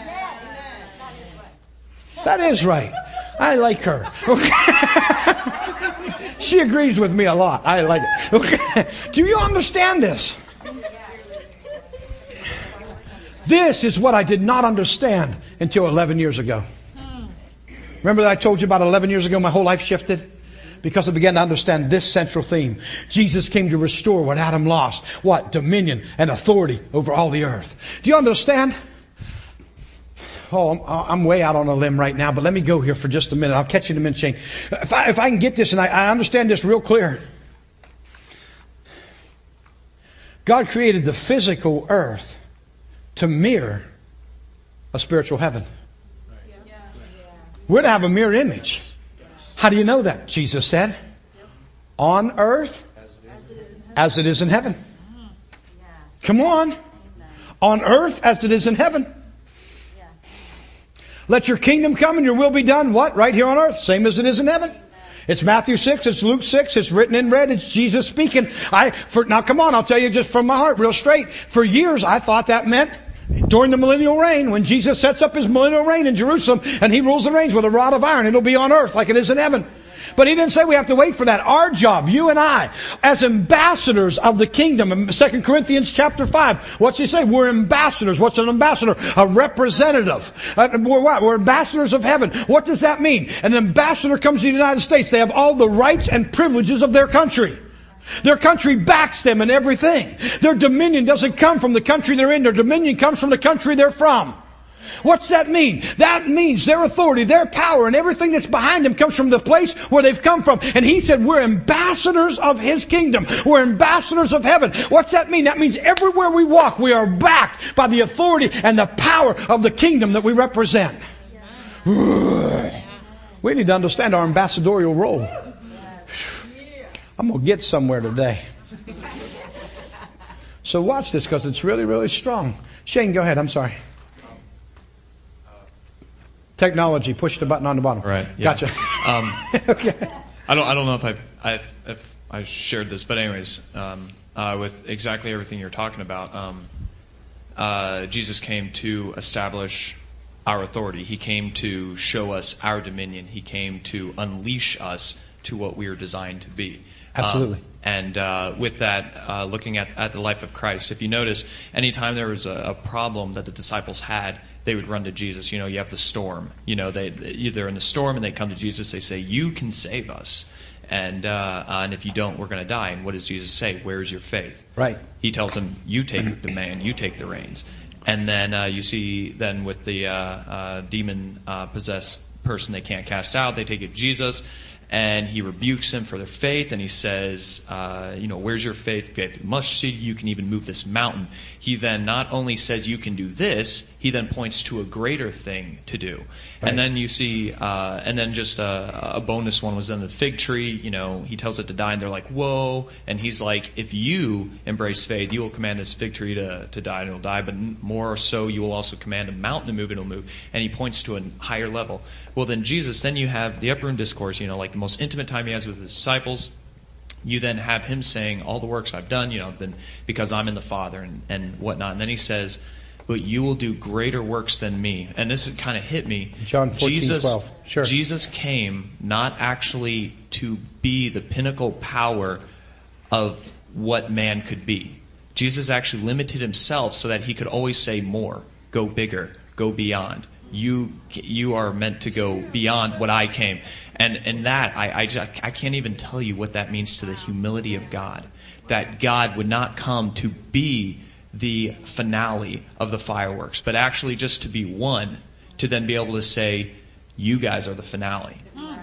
That is right. I like her. Okay. She agrees with me a lot. I like it. Okay. Do you understand this? This is what I did not understand until eleven years ago. Remember that I told you about eleven years ago my whole life shifted? Because I began to understand this central theme. Jesus came to restore what Adam lost. What? Dominion and authority over all the earth. Do you understand? Oh, I'm, I'm way out on a limb right now, but let me go here for just a minute. I'll catch you in a minute, Shane. If I, if I can get this, and I, I understand this real clear. God created the physical earth to mirror a spiritual heaven. We're to have a mirror image. How do you know that? Jesus said, on earth as it is in heaven. Come on. On earth as it is in heaven. Let your kingdom come and your will be done. What? Right here on earth. Same as it is in heaven. It's Matthew six. It's Luke six. It's written in red. It's Jesus speaking. I for Now come on. I'll tell you just from my heart real straight. For years I thought that meant during the millennial reign, when Jesus sets up His millennial reign in Jerusalem and He rules and reigns with a rod of iron, it'll be on earth like it is in heaven. But He didn't say we have to wait for that. Our job, you and I, as ambassadors of the kingdom, in Second Corinthians chapter five, what's He say? We're ambassadors. What's an ambassador? A representative. Uh, we're what? We're ambassadors of heaven. What does that mean? An ambassador comes to the United States. They have all the rights and privileges of their country. Their country backs them in everything. Their dominion doesn't come from the country they're in. Their dominion comes from the country they're from. What's that mean? That means their authority, their power, and everything that's behind them comes from the place where they've come from. And He said we're ambassadors of His kingdom. We're ambassadors of heaven. What's that mean? That means everywhere we walk, we are backed by the authority and the power of the kingdom that we represent. We need to understand our ambassadorial role. I'm going to get somewhere today. So watch this because it's really, really strong. Shane, go ahead. I'm sorry. Technology. Push the button on the bottom. Right. Yeah. Gotcha. Um, okay. I don't. I don't know if I I if I shared this, but anyways, um, uh, with exactly everything you're talking about, um, uh, Jesus came to establish our authority. He came to show us our dominion. He came to unleash us to what we are designed to be. Absolutely. Um, and uh, with that, uh, looking at, at the life of Christ, if you notice, anytime there was a, a problem that the disciples had, they would run to Jesus. You know, you have the storm. You know, they they're in the storm and they come to Jesus. They say, "You can save us." And uh, uh, and if you don't, we're going to die. And what does Jesus say? Where's your faith? Right. He tells them, "You take the command. You take the reins." And then uh, you see, then with the uh, uh, demon uh, possessed person they can't cast out, they take it to Jesus. And He rebukes them for their faith, and He says, uh, you know, where's your faith? If you have mustard seed, you can even move this mountain. He then not only says you can do this, He then points to a greater thing to do. Right. And then you see, uh, and then just a, a bonus one was in the fig tree. You know, He tells it to die, and they're like, whoa. And He's like, if you embrace faith, you will command this fig tree to, to die, and it will die. But more so, you will also command a mountain to move, and it will move. And He points to a higher level. Well, then Jesus, then you have the upper room discourse, you know, like the most intimate time He has with His disciples. You then have Him saying, all the works I've done, you know, been because I'm in the Father and, and whatnot. And then He says, but you will do greater works than me. And this kind of hit me. John fourteen, Jesus, twelve. Sure. Jesus came not actually to be the pinnacle power of what man could be. Jesus actually limited Himself so that He could always say more, go bigger, go beyond. You you are meant to go beyond what I came. And and that, I, I, just, I can't even tell you what that means to the humility of God. That God would not come to be the finale of the fireworks, but actually just to be one, to then be able to say, you guys are the finale.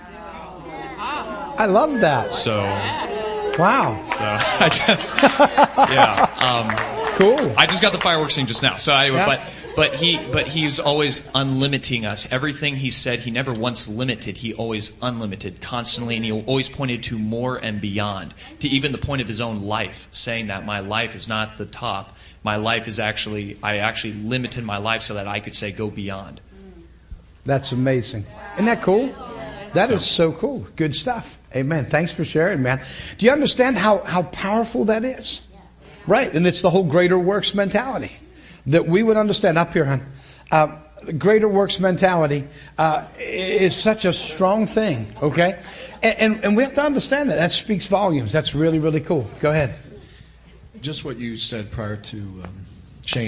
I love that. So, wow. So, yeah. Um, cool. I just got the fireworks thing just now. So I, yeah. but. But he, but he's always unlimiting us. Everything He said, He never once limited. He always unlimited, constantly, and He always pointed to more and beyond. To even the point of His own life, saying that my life is not the top. My life is actually, I actually limited my life so that I could say, go beyond. That's amazing. Isn't that cool? That is so cool. Good stuff. Amen. Thanks for sharing, man. Do you understand how, how powerful that is? Right. And it's the whole greater works mentality. That we would understand up here, hon. Uh, greater works mentality uh, is such a strong thing, okay? And, and, and we have to understand that. That speaks volumes. That's really, really cool. Go ahead. Just what you said prior to um, Shane.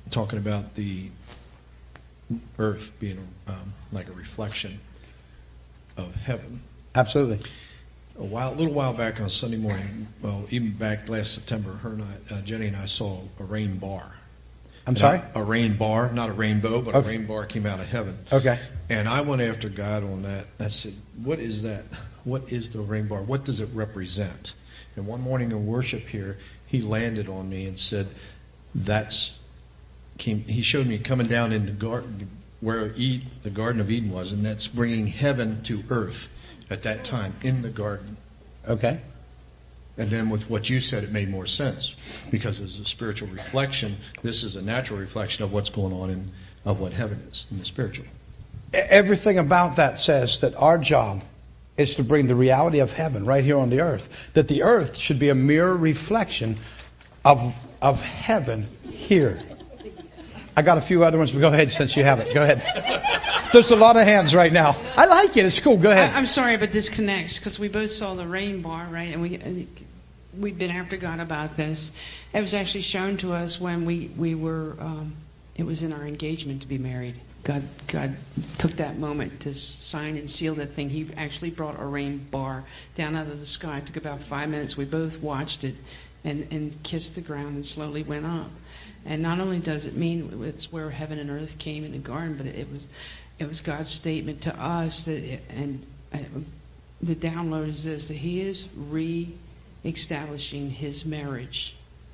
talking about the earth being um, like a reflection of heaven. Absolutely. A while, a little while back on Sunday morning, well, even back last September, her and I, uh, Jenny and I saw a rain bar. I'm sorry? A rain bar, not a rainbow, but okay. a rain bar came out of heaven. Okay. And I went after God on that. I said, what is that? What is the rain bar? What does it represent? And one morning in worship here, he landed on me and said, that's, came, he showed me coming down in the garden, where Eden, the Garden of Eden was, and that's bringing heaven to earth at that time in the garden. Okay. And then with what you said, it made more sense. Because as a spiritual reflection, this is a natural reflection of what's going on in of what heaven is in the spiritual. Everything about that says that our job is to bring the reality of heaven right here on the earth. That the earth should be a mirror reflection of, of heaven here. I got a few other ones, but go ahead since you have it. Go ahead. There's a lot of hands right now. I like it. It's cool. Go ahead. I, I'm sorry, but this connects because we both saw the rain bar, right? And we and we've been after God about this. It was actually shown to us when we we were. Um, it was in our engagement to be married. God God took that moment to sign and seal that thing. He actually brought a rain bar down out of the sky. It took about five minutes. We both watched it and and kissed the ground and slowly went up. And not only does it mean it's where heaven and earth came in the garden, but it was it was God's statement to us that, it, and uh, the download is this, that He is re-establishing His marriage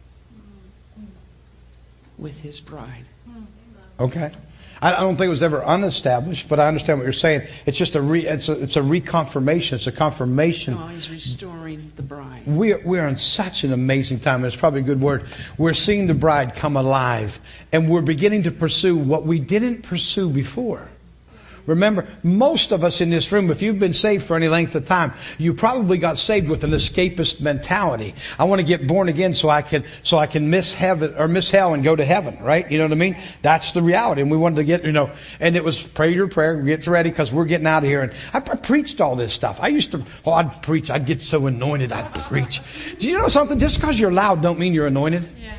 with His bride. Okay. I don't think it was ever unestablished, but I understand what you're saying. It's just a re, it's a, it's a reconfirmation. It's a confirmation. No, He's restoring the bride. We are, we are in such an amazing time. It's probably a good word. We're seeing the bride come alive, and we're beginning to pursue what we didn't pursue before. Remember, most of us in this room, if you've been saved for any length of time, you probably got saved with an escapist mentality. I want to get born again so I can so I can miss heaven or miss hell and go to heaven, right? You know what I mean? That's the reality. And we wanted to get, you know, and it was pray your prayer, get ready because we're getting out of here. And I, I preached all this stuff. I used to, oh, I'd preach. I'd get so anointed. I'd preach. Do you know something? Just because you're loud don't mean you're anointed. Yeah.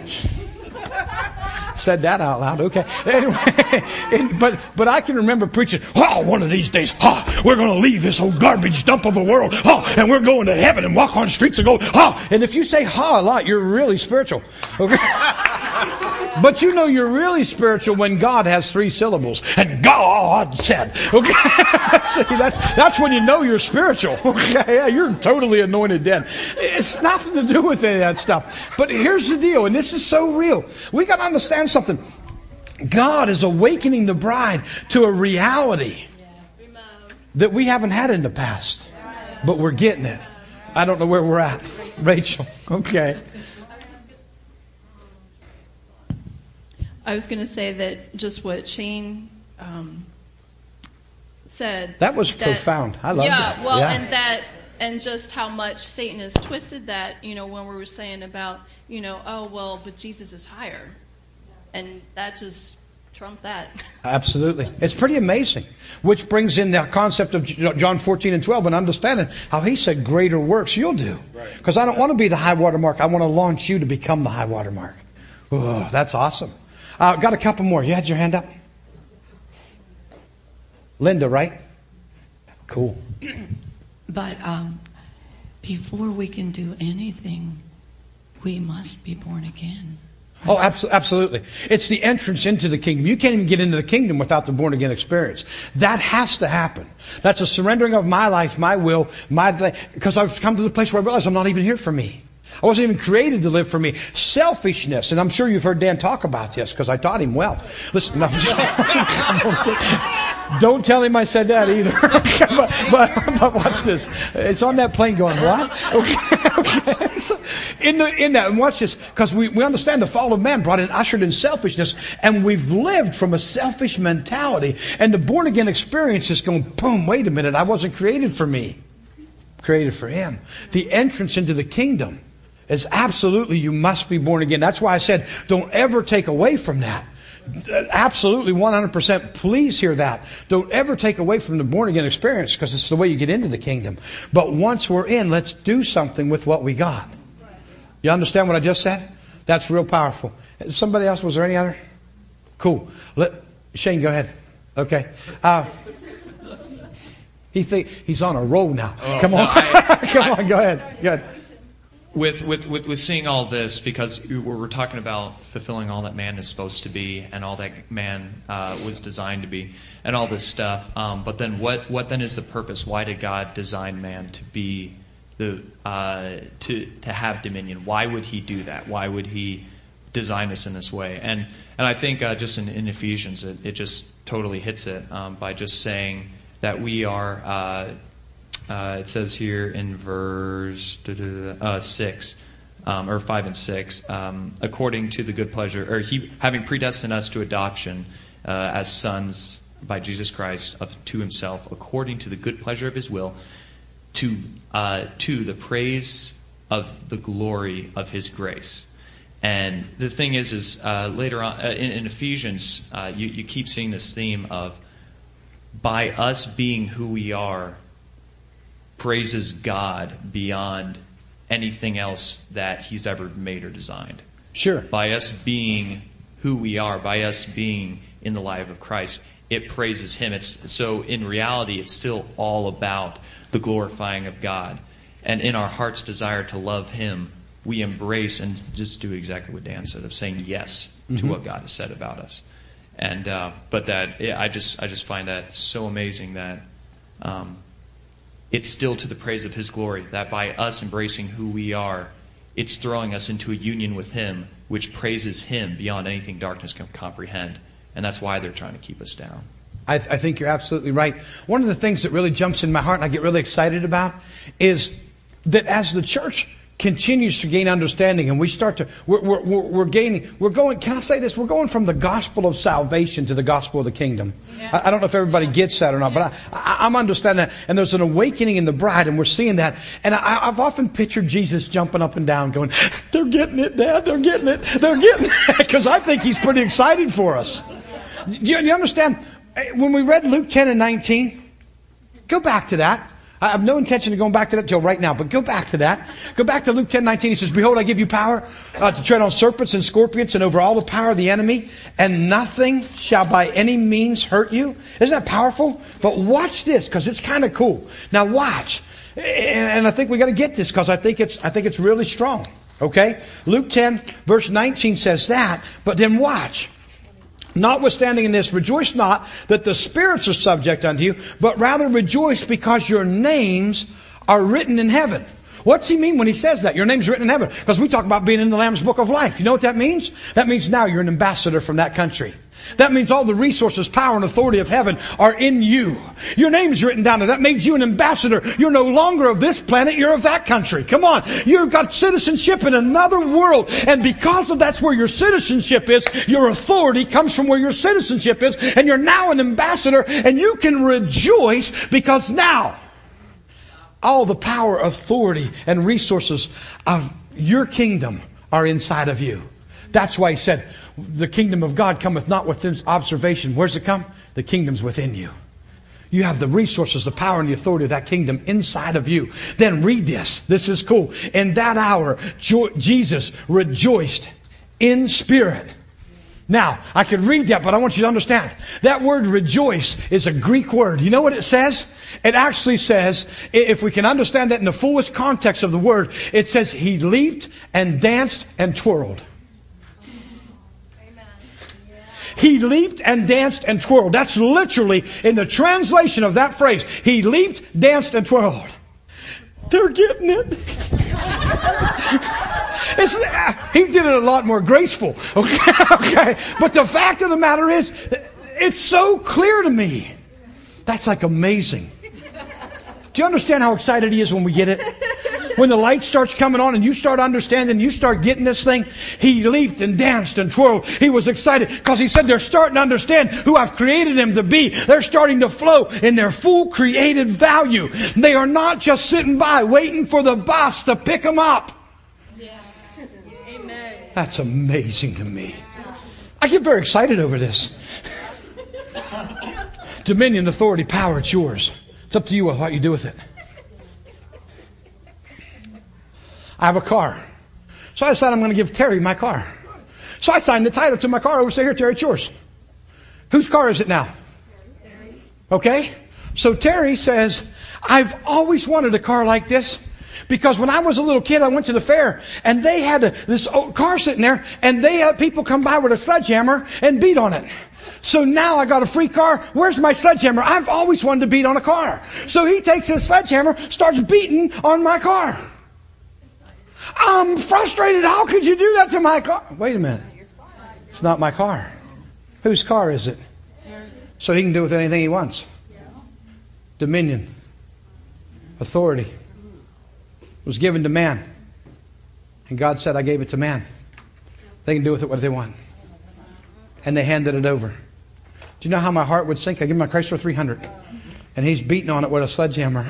Said that out loud. Okay. Anyway, and, but but I can remember preaching, oh, one of these days, oh, we're going to leave this old garbage dump of a world, oh, and we're going to heaven and walk on streets of gold, oh. And if you say ha a lot, you're really spiritual. Okay. But you know you're really spiritual when God has three syllables. And God said. Okay. See, that's, that's when you know you're spiritual. Okay. Yeah, you're totally anointed then. It's nothing to do with any of that stuff. But here's the deal, and this is so real. We got to understand something. God is awakening the bride to a reality that we haven't had in the past. But we're getting it. I don't know where we're at. Rachel. Okay. I was going to say that just what Shane um, said. That was that, profound. I love yeah, that. Well, yeah, and that, and just how much Satan has twisted that. You know, when we were saying about, you know, oh well, but Jesus is higher, and that just trumped that. Absolutely, it's pretty amazing. Which brings in the concept of John fourteen and twelve, and understanding how He said, "Greater works you'll do." Because I don't want to be the high water mark. I want to launch you to become the high water mark. Oh, that's awesome. Uh, got a couple more. You had your hand up? Linda, right? Cool. But um, before we can do anything, we must be born again. Oh, absolutely. It's the entrance into the kingdom. You can't even get into the kingdom without the born-again experience. That has to happen. That's a surrendering of my life, my will, my because I've come to the place where I realize I'm not even here for me. I wasn't even created to live for me. Selfishness, and I'm sure you've heard Dan talk about this because I taught him well. Listen, no, don't tell him I said that either. but, but, but watch this. It's on that plane going, what? Okay, okay. So in, the, in that, and watch this, because we, we understand the fall of man brought in, ushered in selfishness, and we've lived from a selfish mentality, and the born-again experience is going, boom, wait a minute, I wasn't created for me. Created for Him. The entrance into the kingdom is absolutely, you must be born again. That's why I said, don't ever take away from that. Absolutely, one hundred percent. Please hear that. Don't ever take away from the born again experience because it's the way you get into the kingdom. But once we're in, let's do something with what we got. You understand what I just said? That's real powerful. Somebody else? Was there any other? Cool. Let, Shane, go ahead. Okay. Uh, he think he's on a roll now. Oh, Come on. no, I, Come I, on. Go ahead. Go ahead. With, with, with, with seeing all this, because we're talking about fulfilling all that man is supposed to be and all that man uh, was designed to be and all this stuff. Um, but then what, what then is the purpose? Why did God design man to be the uh, to to have dominion? Why would he do that? Why would he design us in this way? And and I think uh, just in, in Ephesians, it, it just totally hits it um, by just saying that we are... Uh, Uh, it says here in verse uh, six, um, or five and six, um, according to the good pleasure, or he having predestined us to adoption uh, as sons by Jesus Christ of, to Himself, according to the good pleasure of His will, to uh, to the praise of the glory of His grace. And the thing is, is uh, later on uh, in, in Ephesians, uh, you, you keep seeing this theme of by us being who we are, praises God beyond anything else that He's ever made or designed. Sure. By us being who we are, by us being in the life of Christ, it praises Him. It's so in reality, it's still all about the glorifying of God. And in our heart's desire to love Him, we embrace and just do exactly what Dan said, of saying yes to Mm-hmm. what God has said about us. And uh, but that yeah, I just I just find that so amazing that. Um, It's still to the praise of His glory, that by us embracing who we are, it's throwing us into a union with Him, which praises Him beyond anything darkness can comprehend. And that's why they're trying to keep us down. I, I think you're absolutely right. One of the things that really jumps in my heart and I get really excited about is that as the church continues to gain understanding and we start to, we're, we're, we're gaining, we're going, can I say this? We're going from the gospel of salvation to the gospel of the kingdom. Yeah. I, I don't know if everybody gets that or not, but I, I, I'm understanding that. And there's an awakening in the bride and we're seeing that. And I, I've often pictured Jesus jumping up and down going, they're getting it, Dad, they're getting it, they're getting it. Because I think He's pretty excited for us. Do you, do you understand? When we read Luke ten and nineteen, go back to that. I have no intention of going back to that till right now, but go back to that. Go back to Luke ten nineteen. He says, behold, I give you power uh, to tread on serpents and scorpions and over all the power of the enemy, and nothing shall by any means hurt you. Isn't that powerful? But watch this, because it's kind of cool. Now watch. And I think we got to get this, because I think it's I think it's really strong. Okay? Luke ten, verse nineteen says that, but then watch. Notwithstanding in this, rejoice not that the spirits are subject unto you, but rather rejoice because your names are written in heaven. What's He mean when He says that? Your name's written in heaven. Because we talk about being in the Lamb's Book of Life. You know what that means? That means now you're an ambassador from that country. That means all the resources, power, and authority of heaven are in you. Your name's written down there. That makes you an ambassador. You're no longer of this planet. You're of that country. Come on. You've got citizenship in another world. And because of that's where your citizenship is, your authority comes from where your citizenship is. And you're now an ambassador. And you can rejoice because now all the power, authority, and resources of your kingdom are inside of you. That's why He said, the kingdom of God cometh not within observation. Where's it come? The kingdom's within you. You have the resources, the power, and the authority of that kingdom inside of you. Then read this. This is cool. In that hour, Jesus rejoiced in spirit. Now, I could read that, but I want you to understand. That word rejoice is a Greek word. You know what it says? It actually says, if we can understand that in the fullest context of the word, it says He leaped and danced and twirled. He leaped and danced and twirled. That's literally in the translation of that phrase. He leaped, danced, and twirled. They're getting it. It's, he did it a lot more graceful. Okay, okay. But the fact of the matter is, it's so clear to me. That's like amazing. Do you understand how excited He is when we get it? When the light starts coming on and you start understanding, you start getting this thing. He leaped and danced and twirled. He was excited because He said they're starting to understand who I've created them to be. They're starting to flow in their full created value. They are not just sitting by waiting for the boss to pick them up. Yeah. Amen. That's amazing to me. I get very excited over this. Dominion, authority, power, it's yours. It's up to you what you do with it. I have a car. So I decided I'm going to give Terry my car. So I signed the title to my car over. Say, here, Terry, it's yours. Whose car is it now? Okay? So Terry says, I've always wanted a car like this. Because when I was a little kid, I went to the fair, and they had a, this old car sitting there, and they had people come by with a sledgehammer and beat on it. So now I got a free car. Where's my sledgehammer? I've always wanted to beat on a car. So he takes his sledgehammer, starts beating on my car. I'm frustrated. How could you do that to my car? Wait a minute. It's not my car. Whose car is it? So he can do with anything he wants. Dominion. Authority. Was given to man. And God said, I gave it to man. They can do with it what they want. And they handed it over. Do you know how my heart would sink? I give him my Chrysler three hundred. And he's beating on it with a sledgehammer.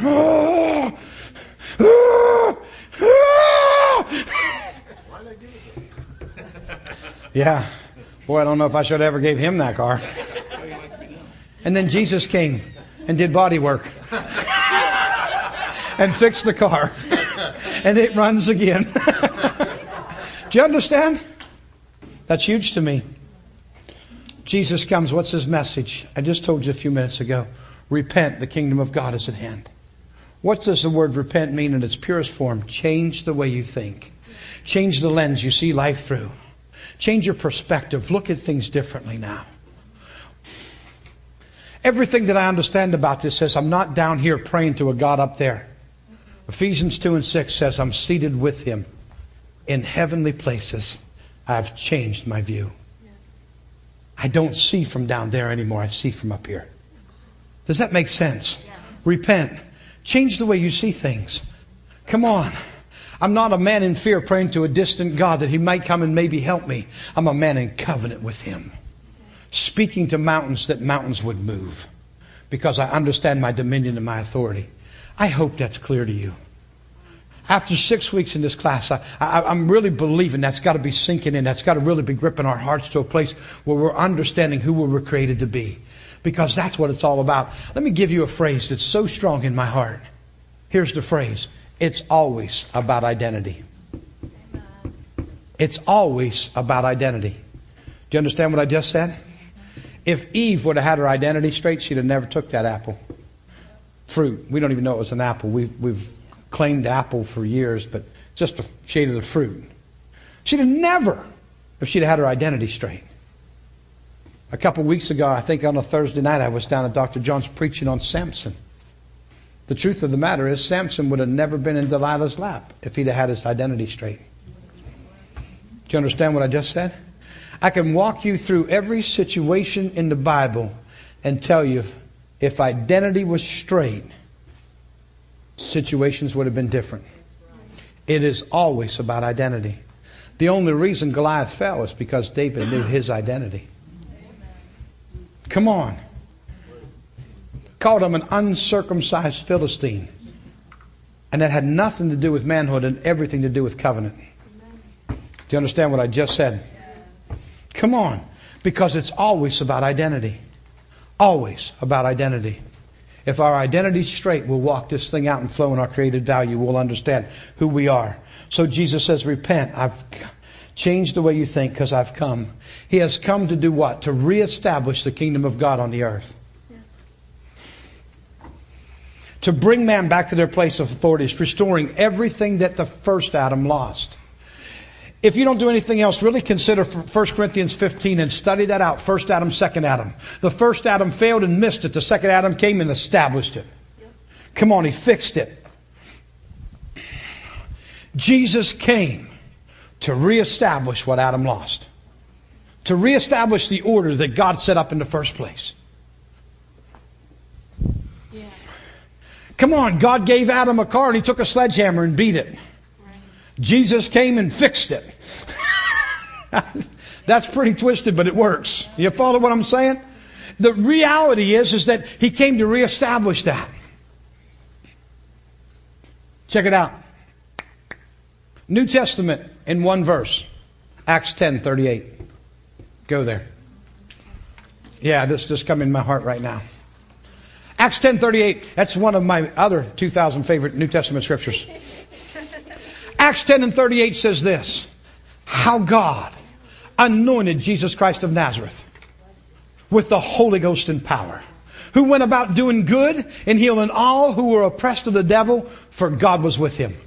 Yeah. Boy, I don't know if I should have ever gave him that car. And then Jesus came and did body work. And fixed the car. And it runs again. Do you understand? That's huge to me. Jesus comes. What's his message? I just told you a few minutes ago. Repent. The kingdom of God is at hand. What does the word repent mean in its purest form? Change the way you think. Change the lens you see life through. Change your perspective. Look at things differently now. Everything that I understand about this says I'm not down here praying to a God up there. Ephesians two and six says I'm seated with Him in heavenly places. I've changed my view. I don't see from down there anymore. I see from up here. Does that make sense? Repent. Change the way you see things. Come on. I'm not a man in fear praying to a distant God that He might come and maybe help me. I'm a man in covenant with Him. Speaking to mountains that mountains would move. Because I understand my dominion and my authority. I hope that's clear to you. After six weeks in this class, I, I, I'm really believing that's got to be sinking in. That's got to really be gripping our hearts to a place where we're understanding who we were created to be. Because that's what it's all about. Let me give you a phrase that's so strong in my heart. Here's the phrase. It's always about identity. It's always about identity. Do you understand what I just said? If Eve would have had her identity straight, she'd have never took that apple. Fruit. We don't even know it was an apple. We've, we've claimed apple for years, but just a shade of the fruit. She'd have never, if she'd have had her identity straight. A couple of weeks ago, I think on a Thursday night, I was down at Doctor John's preaching on Samson. The truth of the matter is, Samson would have never been in Delilah's lap if he'd have had his identity straight. Do you understand what I just said? I can walk you through every situation in the Bible and tell you if identity was straight, situations would have been different. It is always about identity. The only reason Goliath fell is because David knew his identity. Come on. Called him an uncircumcised Philistine. And that had nothing to do with manhood and everything to do with covenant. Do you understand what I just said? Come on. Because it's always about identity. Always about identity. If our identity's straight, we'll walk this thing out and flow in our created value. We'll understand who we are. So Jesus says, repent. I've changed the way you think because I've come. He has come to do what? To reestablish the kingdom of God on the earth. Yes. To bring man back to their place of authority, restoring everything that the first Adam lost. If you don't do anything else, really consider First Corinthians fifteen and study that out. First Adam, second Adam. The first Adam failed and missed it. The second Adam came and established it. Come on, he fixed it. Jesus came to reestablish what Adam lost. To reestablish the order that God set up in the first place. Yeah. Come on, God gave Adam a car and He took a sledgehammer and beat it. Jesus came and fixed it. That's pretty twisted, but it works. You follow what I'm saying? The reality is, is that He came to reestablish that. Check it out. New Testament in one verse. Acts ten thirty-eight. Go there. Yeah, this just come in my heart right now. Acts ten thirty-eight. That's one of my other two thousand favorite New Testament scriptures. Acts ten and thirty-eight says this. How God, anointed Jesus Christ of Nazareth with the Holy Ghost and power, who went about doing good and healing all who were oppressed of the devil, for God was with him.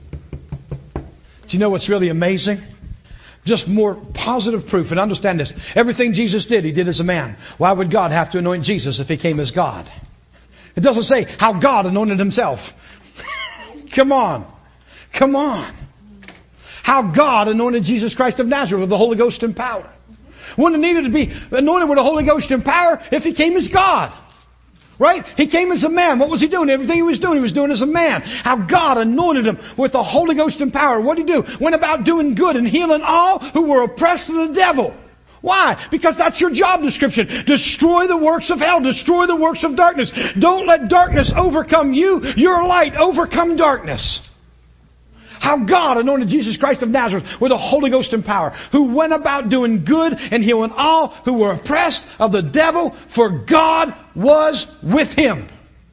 Do you know what's really amazing? Just more positive proof. And understand this. Everything Jesus did, He did as a man. Why would God have to anoint Jesus if He came as God? It doesn't say how God anointed Himself. Come on. Come on. How God anointed Jesus Christ of Nazareth with the Holy Ghost and power. Wouldn't have needed to be anointed with the Holy Ghost and power if He came as God. Right? He came as a man. What was He doing? Everything He was doing, He was doing as a man. How God anointed Him with the Holy Ghost and power. What did He do? Went about doing good and healing all who were oppressed of the devil. Why? Because that's your job description. Destroy the works of hell. Destroy the works of darkness. Don't let darkness overcome you. Your light overcome darkness. How God anointed Jesus Christ of Nazareth with the Holy Ghost and power, who went about doing good and healing all who were oppressed of the devil, for God was with Him.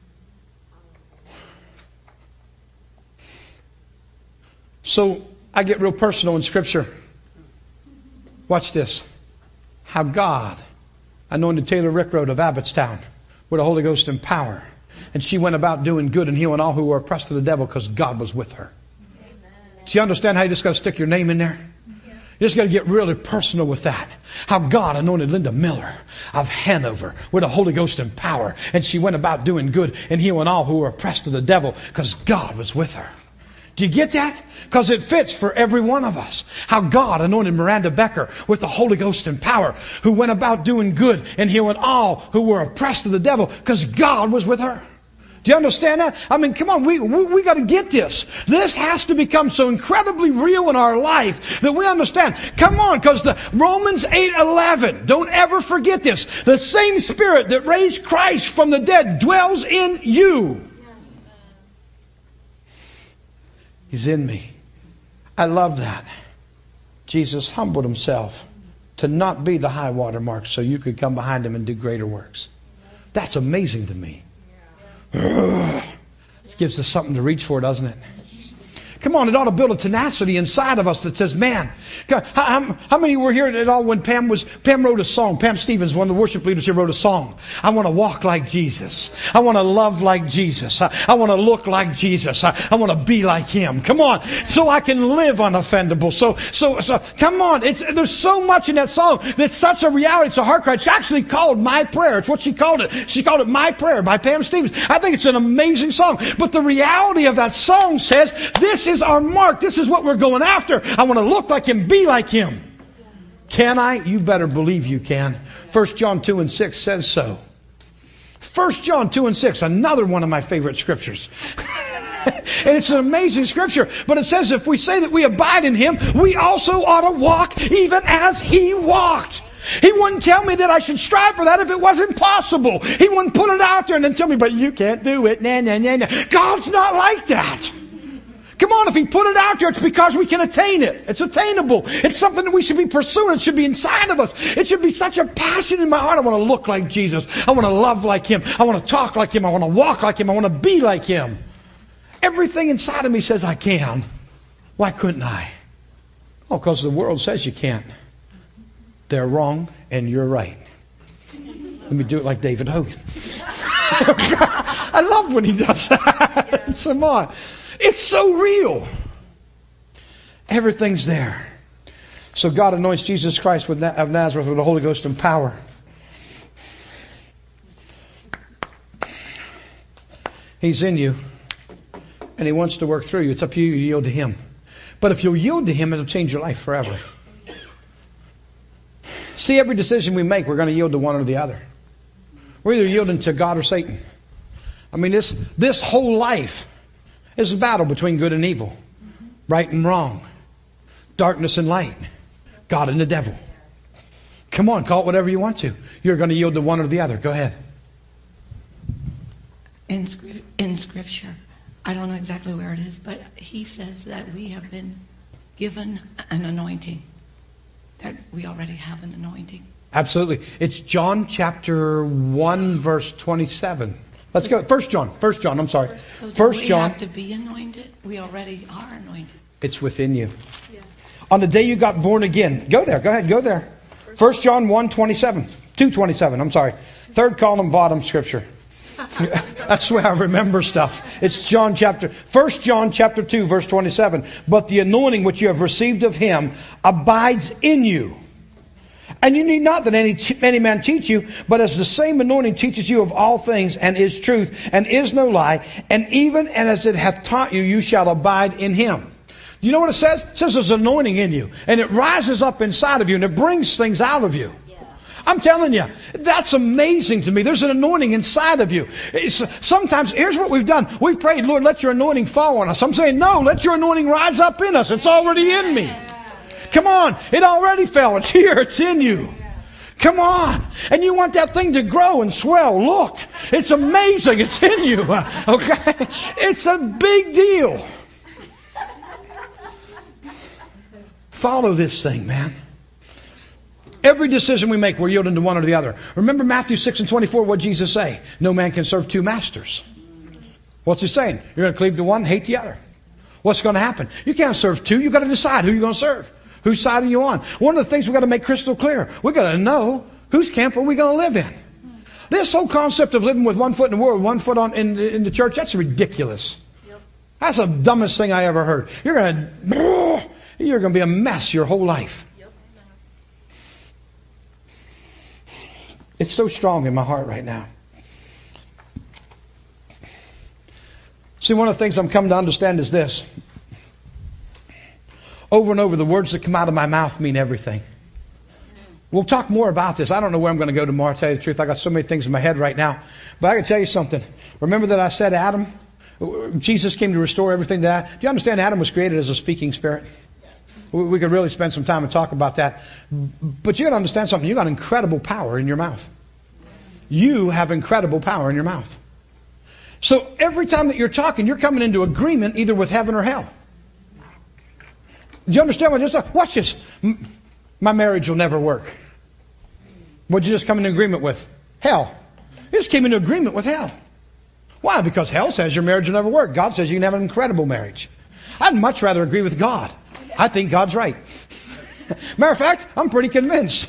So I get real personal in Scripture. Watch this. How God anointed Taylor Rickroad of Abbottstown with the Holy Ghost and power. And she went about doing good and healing all who were oppressed of the devil, because God was with her. Do you understand how you just got to stick your name in there? You just got to get really personal with that. How God anointed Linda Miller of Hanover with the Holy Ghost and power. And she went about doing good and healing all who were oppressed of the devil, because God was with her. Do you get that? Because it fits for every one of us. How God anointed Miranda Becker with the Holy Ghost and power, who went about doing good and healing all who were oppressed of the devil, because God was with her. Do you understand that? I mean, come on, we we, we got to get this. This has to become so incredibly real in our life that we understand. Come on, because the Romans eight eleven, don't ever forget this. The same Spirit that raised Christ from the dead dwells in you. He's in me. I love that. Jesus humbled Himself to not be the high water mark so you could come behind Him and do greater works. That's amazing to me. It gives us something to reach for, doesn't it? Come on, it ought to build a tenacity inside of us that says, man, how, how many were here at all when Pam was, Pam wrote a song. Pam Stevens, one of the worship leaders here, wrote a song. I want to walk like Jesus. I want to love like Jesus. I, I want to look like Jesus. I, I want to be like Him. Come on, so I can live unoffendable. So, so, so, come on. It's, there's so much in that song that's such a reality. It's a heart cry. It's actually called My Prayer. It's what she called it. She called it My Prayer by Pam Stevens. I think it's an amazing song. But the reality of that song says, this is our mark. This is what we're going after. I want to look like Him, be like Him. Can I? You better believe you can. First John two and six says so. First John two and six, another one of my favorite scriptures. And it's an amazing scripture. But it says if we say that we abide in Him, we also ought to walk even as He walked. He wouldn't tell me that I should strive for that if it wasn't possible. He wouldn't put it out there and then tell me, but you can't do it. Nah, nah, nah, nah. God's not like that. Come on, if He put it out there, it's because we can attain it. It's attainable. It's something that we should be pursuing. It should be inside of us. It should be such a passion in my heart. I want to look like Jesus. I want to love like Him. I want to talk like Him. I want to walk like Him. I want to be like Him. Everything inside of me says I can. Why couldn't I? Oh, because the world says you can't. They're wrong and you're right. Let me do it like David Hogan. I love when he does that. Come on. It's so real. Everything's there. So God anoints Jesus Christ with of Nazareth with the Holy Ghost and power. He's in you. And He wants to work through you. It's up to you to yield to Him. But if you'll yield to Him, it'll change your life forever. See, every decision we make, we're going to yield to one or the other. We're either yielding to God or Satan. I mean, this this whole life is a battle between good and evil, right and wrong, darkness and light, God and the devil. Come on, call it whatever you want to. You're going to yield to one or the other. Go ahead. In, in Scripture, I don't know exactly where it is, but He says that we have been given an anointing, that we already have an anointing. Absolutely. It's John chapter one, verse twenty-seven. Let's go. First John. First John. I'm sorry. So do First we John. We have to be anointed. We already are anointed. It's within you. Yeah. On the day you got born again. Go there. Go ahead. Go there. First John one twenty-seven. two twenty-seven. I'm sorry. Third column, bottom scripture. That's the way I remember stuff. It's John chapter, First John chapter two, verse twenty-seven. But the anointing which you have received of Him abides in you. And you need not that any, any man teach you, but as the same anointing teaches you of all things, and is truth, and is no lie, and even and as it hath taught you, you shall abide in Him. Do you know what it says? It says there's anointing in you, and it rises up inside of you, and it brings things out of you. I'm telling you, that's amazing to me. There's an anointing inside of you. It's, sometimes, here's what we've done. We've prayed, Lord, let your anointing fall on us. I'm saying, no, let your anointing rise up in us. It's already in me. Come on. It already fell. It's here. It's in you. Come on. And you want that thing to grow and swell. Look. It's amazing. It's in you. Okay? It's a big deal. Follow this thing, man. Every decision we make, we're yielding to one or the other. Remember Matthew six and twenty-four, what did Jesus say? No man can serve two masters. What's He saying? You're going to cleave to one, hate the other. What's going to happen? You can't serve two. You've got to decide who you're going to serve. Whose side are you on? One of the things we've got to make crystal clear, we've got to know whose camp are we going to live in. This whole concept of living with one foot in the world, one foot on in, in the church, that's ridiculous. Yep. That's the dumbest thing I ever heard. You're going to, you're going to be a mess your whole life. It's so strong in my heart right now. See, one of the things I'm coming to understand is this. Over and over, the words that come out of my mouth mean everything. We'll talk more about this. I don't know where I'm going to go tomorrow, to tell you the truth. I got so many things in my head right now. But I can tell you something. Remember that I said Adam? Jesus came to restore everything to that. Do you understand Adam was created as a speaking spirit? We could really spend some time and talk about that. But you got to understand something. You got incredible power in your mouth. You have incredible power in your mouth. So every time that you're talking, you're coming into agreement either with heaven or hell. Do you understand what I just said? Watch this. My marriage will never work. What'd you just come into agreement with? Hell. You just came into agreement with hell. Why? Because hell says your marriage will never work. God says you can have an incredible marriage. I'd much rather agree with God. I think God's right. Matter of fact, I'm pretty convinced.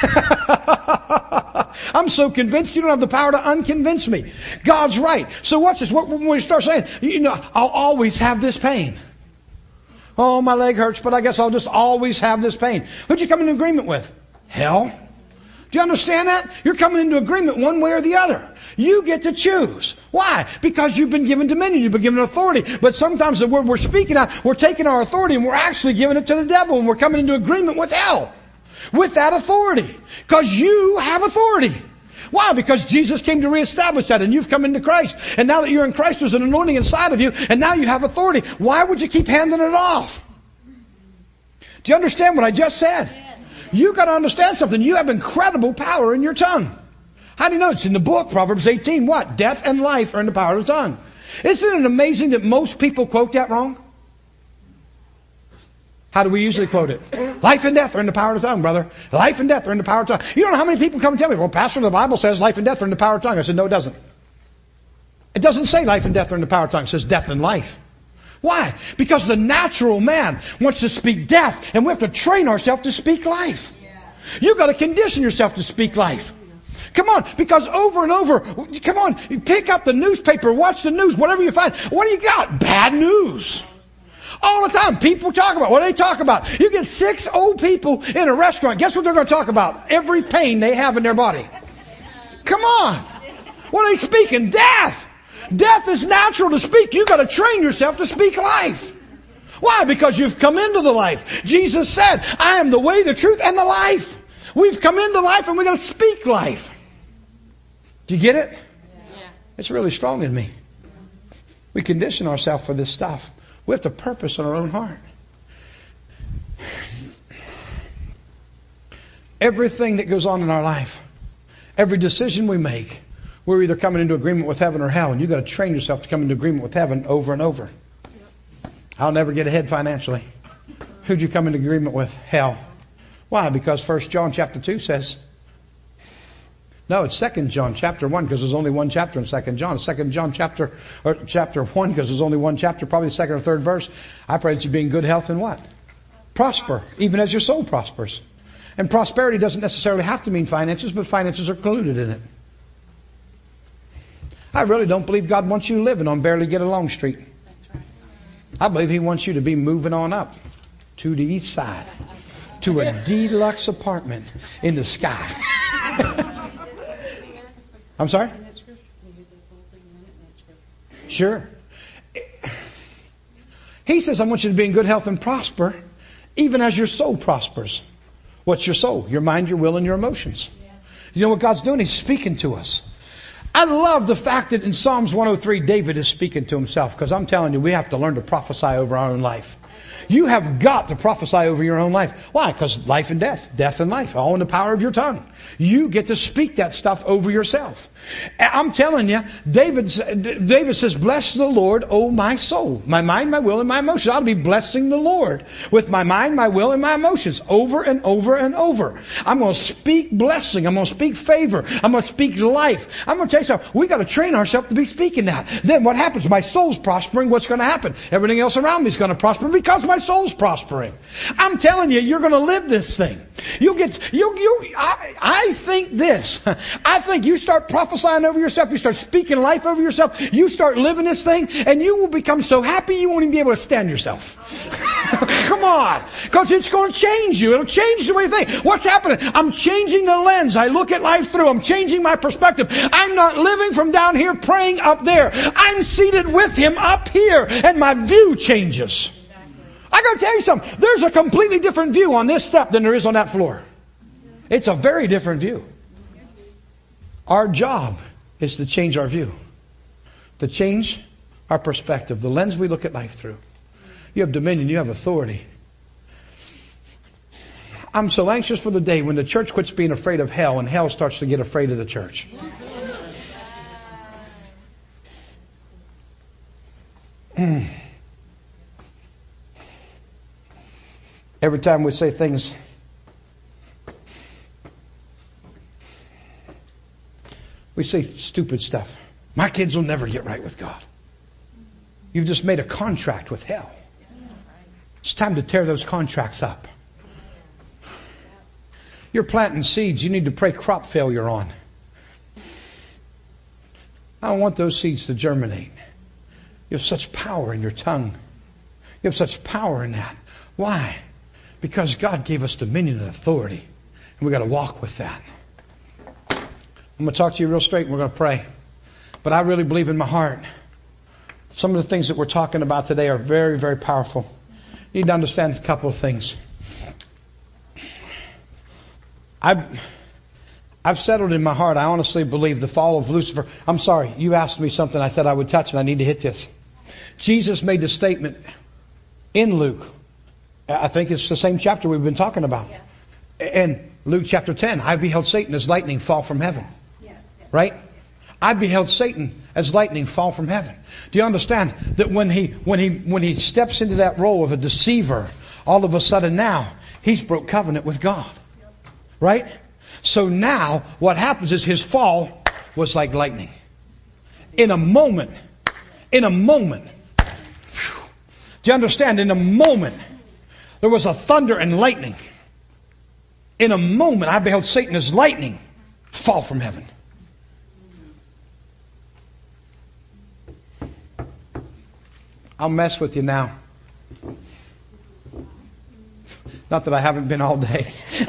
I'm so convinced you don't have the power to unconvince me. God's right. So watch this. When we start saying, you know, I'll always have this pain. Oh, my leg hurts, but I guess I'll just always have this pain. Who'd you come into agreement with? Hell. Do you understand that? You're coming into agreement one way or the other. You get to choose. Why? Because you've been given dominion. You've been given authority. But sometimes the word we're speaking out, we're taking our authority and we're actually giving it to the devil. And we're coming into agreement with hell. With that authority. Because you have authority. Why? Because Jesus came to reestablish that. And you've come into Christ. And now that you're in Christ, there's an anointing inside of you. And now you have authority. Why would you keep handing it off? Do you understand what I just said? You've got to understand something. You have incredible power in your tongue. How do you know? It's in the book, Proverbs eighteen. What? Death and life are in the power of the tongue. Isn't it amazing that most people quote that wrong? How do we usually quote it? Life and death are in the power of the tongue, brother. Life and death are in the power of the tongue. You don't know how many people come and tell me, well, Pastor, the Bible says life and death are in the power of the tongue. I said, no, it doesn't. It doesn't say life and death are in the power of the tongue. It says death and life. Why? Because the natural man wants to speak death, and we have to train ourselves to speak life. Yeah. You've got to condition yourself to speak life. Come on, because over and over, come on, you pick up the newspaper, watch the news, whatever you find. What do you got? Bad news. All the time, people talk about, what do they talk about? You get six old people in a restaurant, guess what they're going to talk about? Every pain they have in their body. Come on. What are they speaking? Death. Death is natural to speak. You've got to train yourself to speak life. Why? Because you've come into the life. Jesus said, I am the way, the truth, and the life. We've come into life and we've got to speak life. Do you get it? Yeah. It's really strong in me. We condition ourselves for this stuff. We have to purpose in our own heart. Everything that goes on in our life, every decision we make, we're either coming into agreement with heaven or hell. And you've got to train yourself to come into agreement with heaven over and over. Yep. I'll never get ahead financially. Who'd you come into agreement with? Hell. Why? Because First John chapter two says... No, it's Second John chapter one, because there's only one chapter in Second John. Second John chapter or chapter one, because there's only one chapter, probably the second or third verse. I pray that you be in good health and what? Prosper, even as your soul prospers. And prosperity doesn't necessarily have to mean finances, but finances are included in it. I really don't believe God wants you living on Barely Get Along Street. I believe He wants you to be moving on up to the east side, to a deluxe apartment in the sky. I'm sorry? Sure. He says, I want you to be in good health and prosper, even as your soul prospers. What's your soul? Your mind, your will, and your emotions. You know what God's doing? He's speaking to us. I love the fact that in Psalms one oh three, David is speaking to himself, because I'm telling you, we have to learn to prophesy over our own life. You have got to prophesy over your own life. Why? Because life and death, death and life, all in the power of your tongue. You get to speak that stuff over yourself. I'm telling you, David, David says, bless the Lord, O my soul. My mind, my will, and my emotions. I'll be blessing the Lord with my mind, my will, and my emotions over and over and over. I'm going to speak blessing. I'm going to speak favor. I'm going to speak life. I'm going to tell you something. We've got to train ourselves to be speaking that. Then what happens? My soul's prospering. What's going to happen? Everything else around me is going to prosper because my soul's prospering. I'm telling you, you're going to live this thing. You get, you, you, I, I think this. I think you start prophesying over yourself, you start speaking life over yourself, you start living this thing, and you will become so happy you won't even be able to stand yourself. Come on. Because it's going to change you. It'll change the way you think. What's happening? I'm changing the lens I look at life through. I'm changing my perspective. I'm not living from down here praying up there. I'm seated with Him up here, and my view changes. I got to tell you something. There's a completely different view on this step than there is on that floor. It's a very different view. Our job is to change our view, to change our perspective, the lens we look at life through. You have dominion. You have authority. I'm so anxious for the day when the church quits being afraid of hell and hell starts to get afraid of the church. Mm. Every time we say things, we say stupid stuff. My kids will never get right with God. You've just made a contract with hell. It's time to tear those contracts up. You're planting seeds you need to pray crop failure on. I don't want those seeds to germinate. You have such power in your tongue. You have such power in that. Why? Because God gave us dominion and authority. And we've got to walk with that. I'm going to talk to you real straight and we're going to pray. But I really believe in my heart, some of the things that we're talking about today are very, very powerful. You need to understand a couple of things. I've, I've settled in my heart, I honestly believe the fall of Lucifer. I'm sorry, you asked me something I said I would touch, and I need to hit this. Jesus made the statement in Luke. I think it's the same chapter we've been talking about. Yeah. In Luke chapter ten, I beheld Satan as lightning fall from heaven. Yeah. Yeah. Right? I beheld Satan as lightning fall from heaven. Do you understand that when he when he when he steps into that role of a deceiver, all of a sudden now he's broke covenant with God. Right? So now what happens is his fall was like lightning. In a moment. In a moment. Do you understand? In a moment. There was a thunder and lightning. In a moment I beheld Satan as lightning fall from heaven. I'll mess with you now. Not that I haven't been all day.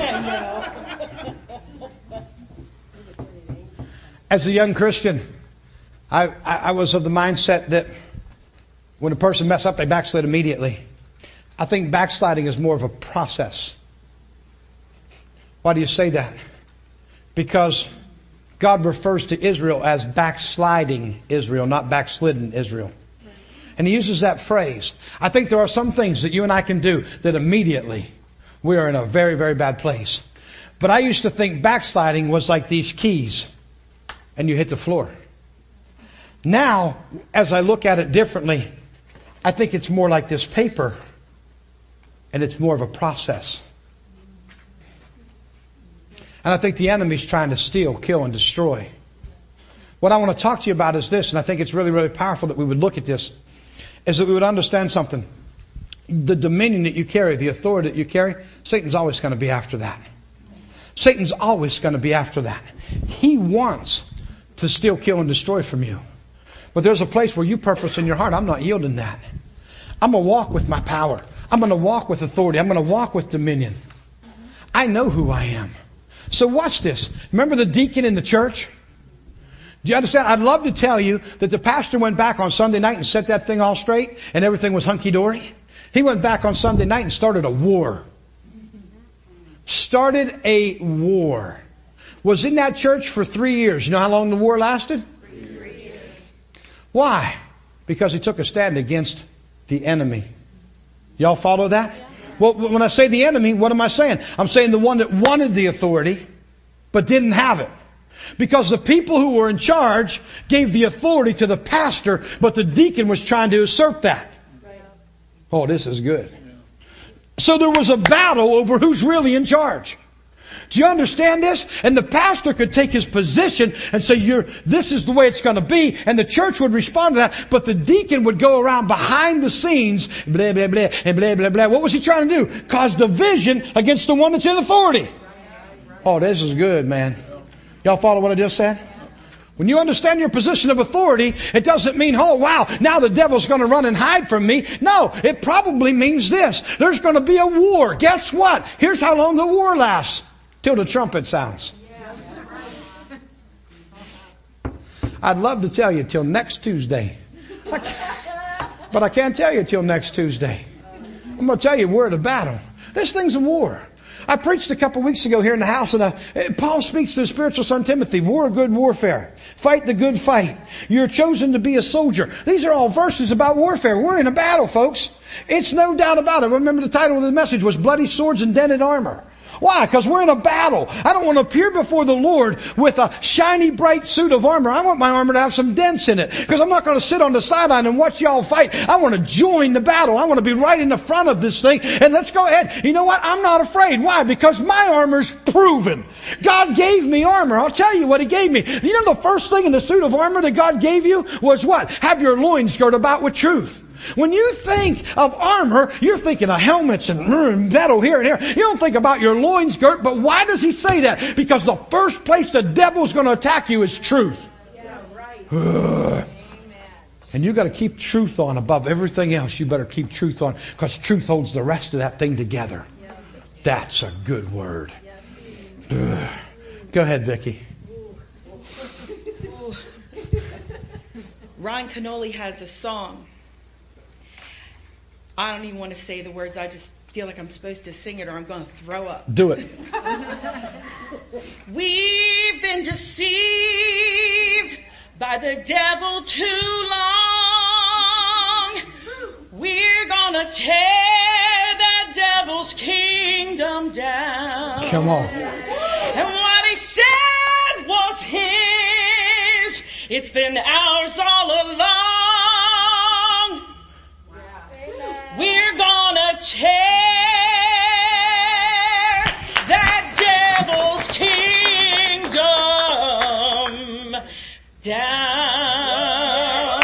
As a young Christian, I, I, I was of the mindset that when a person messes up, they backslid immediately. I think backsliding is more of a process. Why do you say that? Because God refers to Israel as backsliding Israel, not backslidden Israel. And He uses that phrase. I think there are some things that you and I can do that immediately we are in a very, very bad place. But I used to think backsliding was like these keys and you hit the floor. Now, as I look at it differently, I think it's more like this paper and it's more of a process. And I think the enemy's trying to steal, kill, and destroy. What I want to talk to you about is this, and I think it's really, really powerful that we would look at this, is that we would understand something. the dominion that you carry, the authority that you carry, Satan's always going to be after that. Satan's always going to be after that. He wants to steal, kill, and destroy from you. But there's a place where you purpose in your heart, I'm not yielding that. I'm going to walk with my power. I'm going to walk with authority. I'm going to walk with dominion. I know who I am. So watch this. Remember the deacon in the church? Do you understand? I'd love to tell you that the pastor went back on Sunday night and set that thing all straight and everything was hunky-dory. He went back on Sunday night and started a war. Started a war. Was in that church for three years. You know how long the war lasted? Three years. Why? Because he took a stand against the enemy. Y'all follow that? Yeah. Well, when I say the enemy, what am I saying? I'm saying the one that wanted the authority but didn't have it. Because the people who were in charge gave the authority to the pastor, but the deacon was trying to usurp that. Oh, this is good. So there was a battle over who's really in charge. Do you understand this? And the pastor could take his position and say, "You're, this is the way it's going to be." And the church would respond to that. But the deacon would go around behind the scenes, blah, blah, blah, and blah, blah, blah. What was he trying to do? Cause division against the one that's in authority. Oh, this is good, man. Y'all follow what I just said? When you understand your position of authority, it doesn't mean, oh, wow, now the devil's going to run and hide from me. No, it probably means this. There's going to be a war. Guess what? Here's how long the war lasts. Till the trumpet sounds. I'd love to tell you till next Tuesday. But I can't tell you till next Tuesday. I'm going to tell you we're at a battle. This thing's a war. I preached a couple weeks ago here in the house, and uh, Paul speaks to the spiritual son Timothy. War a good warfare. Fight the good fight. You're chosen to be a soldier. These are all verses about warfare. We're in a battle, folks. It's no doubt about it. Remember the title of the message was Bloody Swords and Dented Armor. Why? Because we're in a battle. I don't want to appear before the Lord with a shiny, bright suit of armor. I want my armor to have some dents in it. Because I'm not going to sit on the sideline and watch y'all fight. I want to join the battle. I want to be right in the front of this thing. And let's go ahead. You know what? I'm not afraid. Why? Because my armor's proven. God gave me armor. I'll tell you what He gave me. You know the first thing in the suit of armor that God gave you was what? Have your loins girt about with truth. When you think of armor, you're thinking of helmets and metal here and here. You don't think about your loins girt. But why does He say that? Because the first place the devil's going to attack you is truth. Yeah, right. And you've got to keep truth on above everything else. You better keep truth on, because truth holds the rest of that thing together. That's a good word. Go ahead, Vicki. Ron Canoli has a song. I don't even want to say the words. I just feel like I'm supposed to sing it or I'm going to throw up. Do it. We've been deceived by the devil too long. We're going to tear the devil's kingdom down. Come on. And what he said was his. It's been ours all along. We're gonna tear that devil's kingdom down.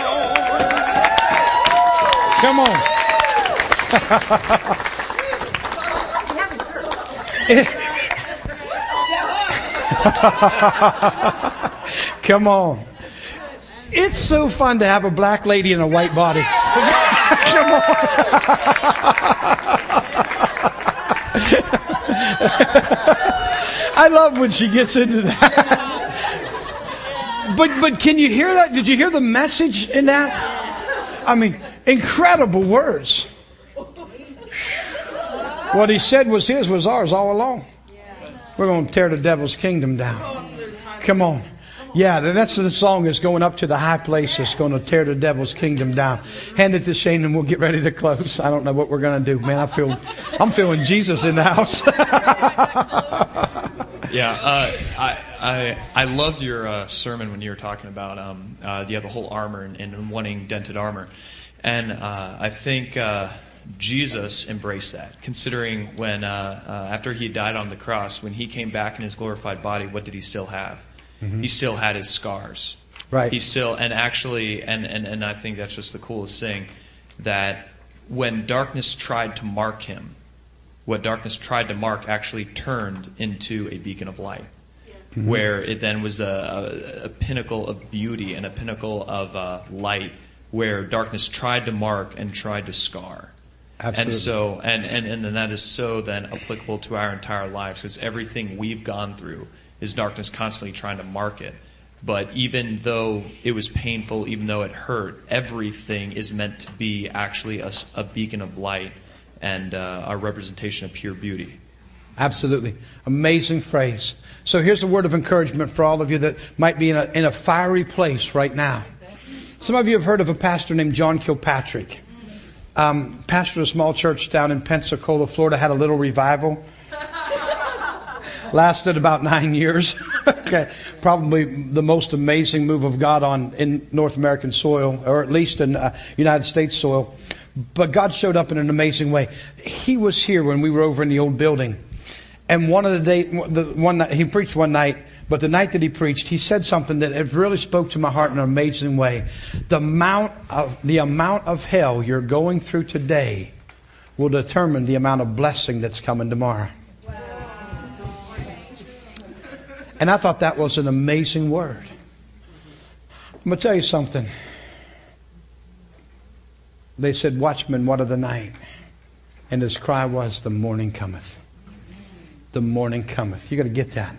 Come on. Come on. It's so fun to have a black lady in a white body. Come on. I love when she gets into that. But but can you hear that? Did you hear the message in that? I mean, incredible words. What he said was his was ours all along. We're going to tear the devil's kingdom down. Come on. Yeah, that's the song that's going up to the high place. It's going to tear the devil's kingdom down. Hand it to Shane and we'll get ready to close. I don't know what we're going to do. Man, I feel, I'm feeling Jesus in the house. yeah, uh, I, I I loved your uh, sermon when you were talking about um, uh, you have the whole armor and, and wanting dented armor. And uh, I think uh, Jesus embraced that, considering when uh, uh, after He died on the cross, when He came back in His glorified body, what did He still have? Mm-hmm. He still had His scars. Right. He still, and actually, and, and, and I think that's just the coolest thing, that when darkness tried to mark him, what darkness tried to mark actually turned into a beacon of light, mm-hmm. where it then was a, a, a pinnacle of beauty and a pinnacle of uh, light, where darkness tried to mark and tried to scar. Absolutely. And so, and, and, and then that is so then applicable to our entire lives, because everything we've gone through is darkness constantly trying to mark it. But even though it was painful, even though it hurt, everything is meant to be actually a, a beacon of light and uh, a representation of pure beauty. Absolutely. Amazing phrase. So here's a word of encouragement for all of you that might be in a, in a fiery place right now. Some of you have heard of a pastor named John Kilpatrick. Um, pastored a small church down in Pensacola, Florida, had a little revival. Lasted about nine years. Okay. Probably the most amazing move of God on in North American soil, or at least in uh, United States soil. But God showed up in an amazing way. He was here when we were over in the old building. And one of the day, the one night, he preached one night, but the night that he preached, he said something that it really spoke to my heart in an amazing way. The amount of the amount of hell you're going through today will determine the amount of blessing that's coming tomorrow. And I thought that was an amazing word. I'm going to tell you something. They said, "Watchman, what of the night?" And his cry was, "The morning cometh. The morning cometh." You got to get that.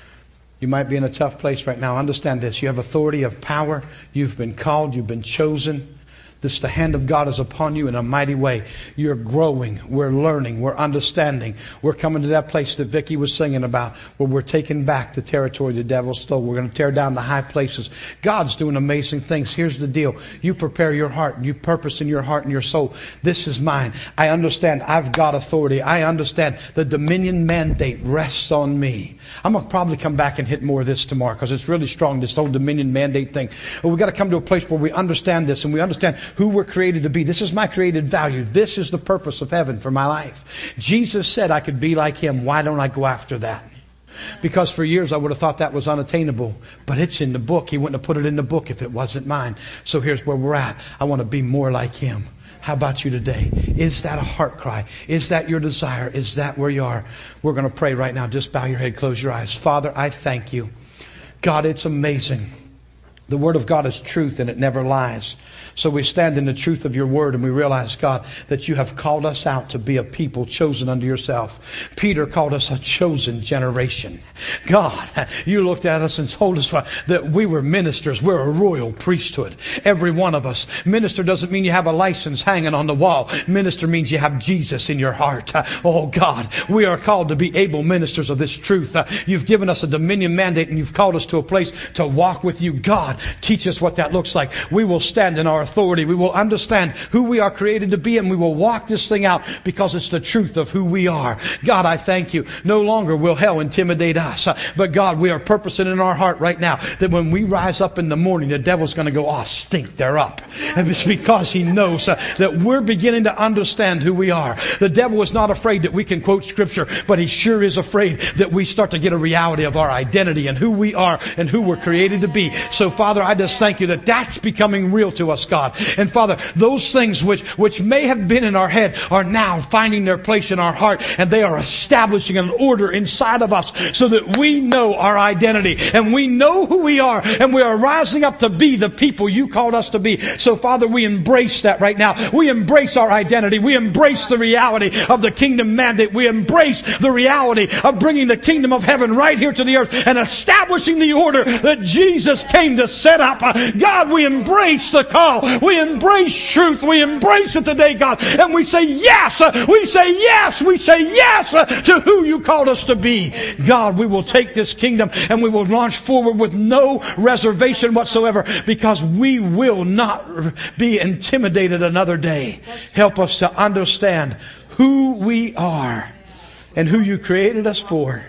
You might be in a tough place right now. Understand this. You have authority of power. You've been called. You've been chosen. This, the hand of God is upon you in a mighty way. You're growing. We're learning. We're understanding. We're coming to that place that Vicki was singing about, where we're taking back the territory the devil stole. We're going to tear down the high places. God's doing amazing things. Here's the deal. You prepare your heart. You purpose in your heart and your soul. This is mine. I understand I've got authority. I understand the dominion mandate rests on me. I'm going to probably come back and hit more of this tomorrow, because it's really strong, this whole dominion mandate thing. But we've got to come to a place where we understand this, and we understand who we're created to be. This is my created value. This is the purpose of heaven for my life. Jesus said I could be like Him. Why don't I go after that? Because for years I would have thought that was unattainable. But it's in the book. He wouldn't have put it in the book if it wasn't mine. So here's where we're at. I want to be more like Him. How about you today? Is that a heart cry? Is that your desire? Is that where you are? We're going to pray right now. Just bow your head, close your eyes. Father, I thank you. God, it's amazing. The Word of God is truth and it never lies. So we stand in the truth of your Word and we realize, God, that you have called us out to be a people chosen unto yourself. Peter called us a chosen generation. God, you looked at us and told us that we were ministers. We're a royal priesthood. Every one of us. Minister doesn't mean you have a license hanging on the wall. Minister means you have Jesus in your heart. Oh God, we are called to be able ministers of this truth. You've given us a dominion mandate and you've called us to a place to walk with you. God, teach us what that looks like. We will stand in our authority. We will understand who we are created to be, and we will walk this thing out because it's the truth of who we are. God, I thank you. No longer will hell intimidate us. But God, we are purposing in our heart right now that when we rise up in the morning, the devil's going to go, "Oh, stink, they're up." And it's because he knows uh, that we're beginning to understand who we are. The devil is not afraid that we can quote Scripture, but he sure is afraid that we start to get a reality of our identity and who we are and who we're created to be. So, Father, I just thank you that that's becoming real to us, God. And Father, those things which, which may have been in our head are now finding their place in our heart, and they are establishing an order inside of us so that we know our identity and we know who we are, and we are rising up to be the people you called us to be. So Father, we embrace that right now. We embrace our identity. We embrace the reality of the kingdom mandate. We embrace the reality of bringing the kingdom of heaven right here to the earth and establishing the order that Jesus came to set up. God, we embrace the call. We embrace truth. We embrace it today, God. And we say yes. We say yes. We say yes to who you called us to be. God, we will take this kingdom and we will launch forward with no reservation whatsoever, because we will not be intimidated another day. Help us to understand who we are and who you created us for.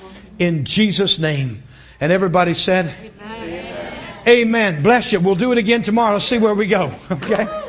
In Jesus' name. And everybody said, Amen. Amen. Bless you. We'll do it again tomorrow. See where we go. Okay?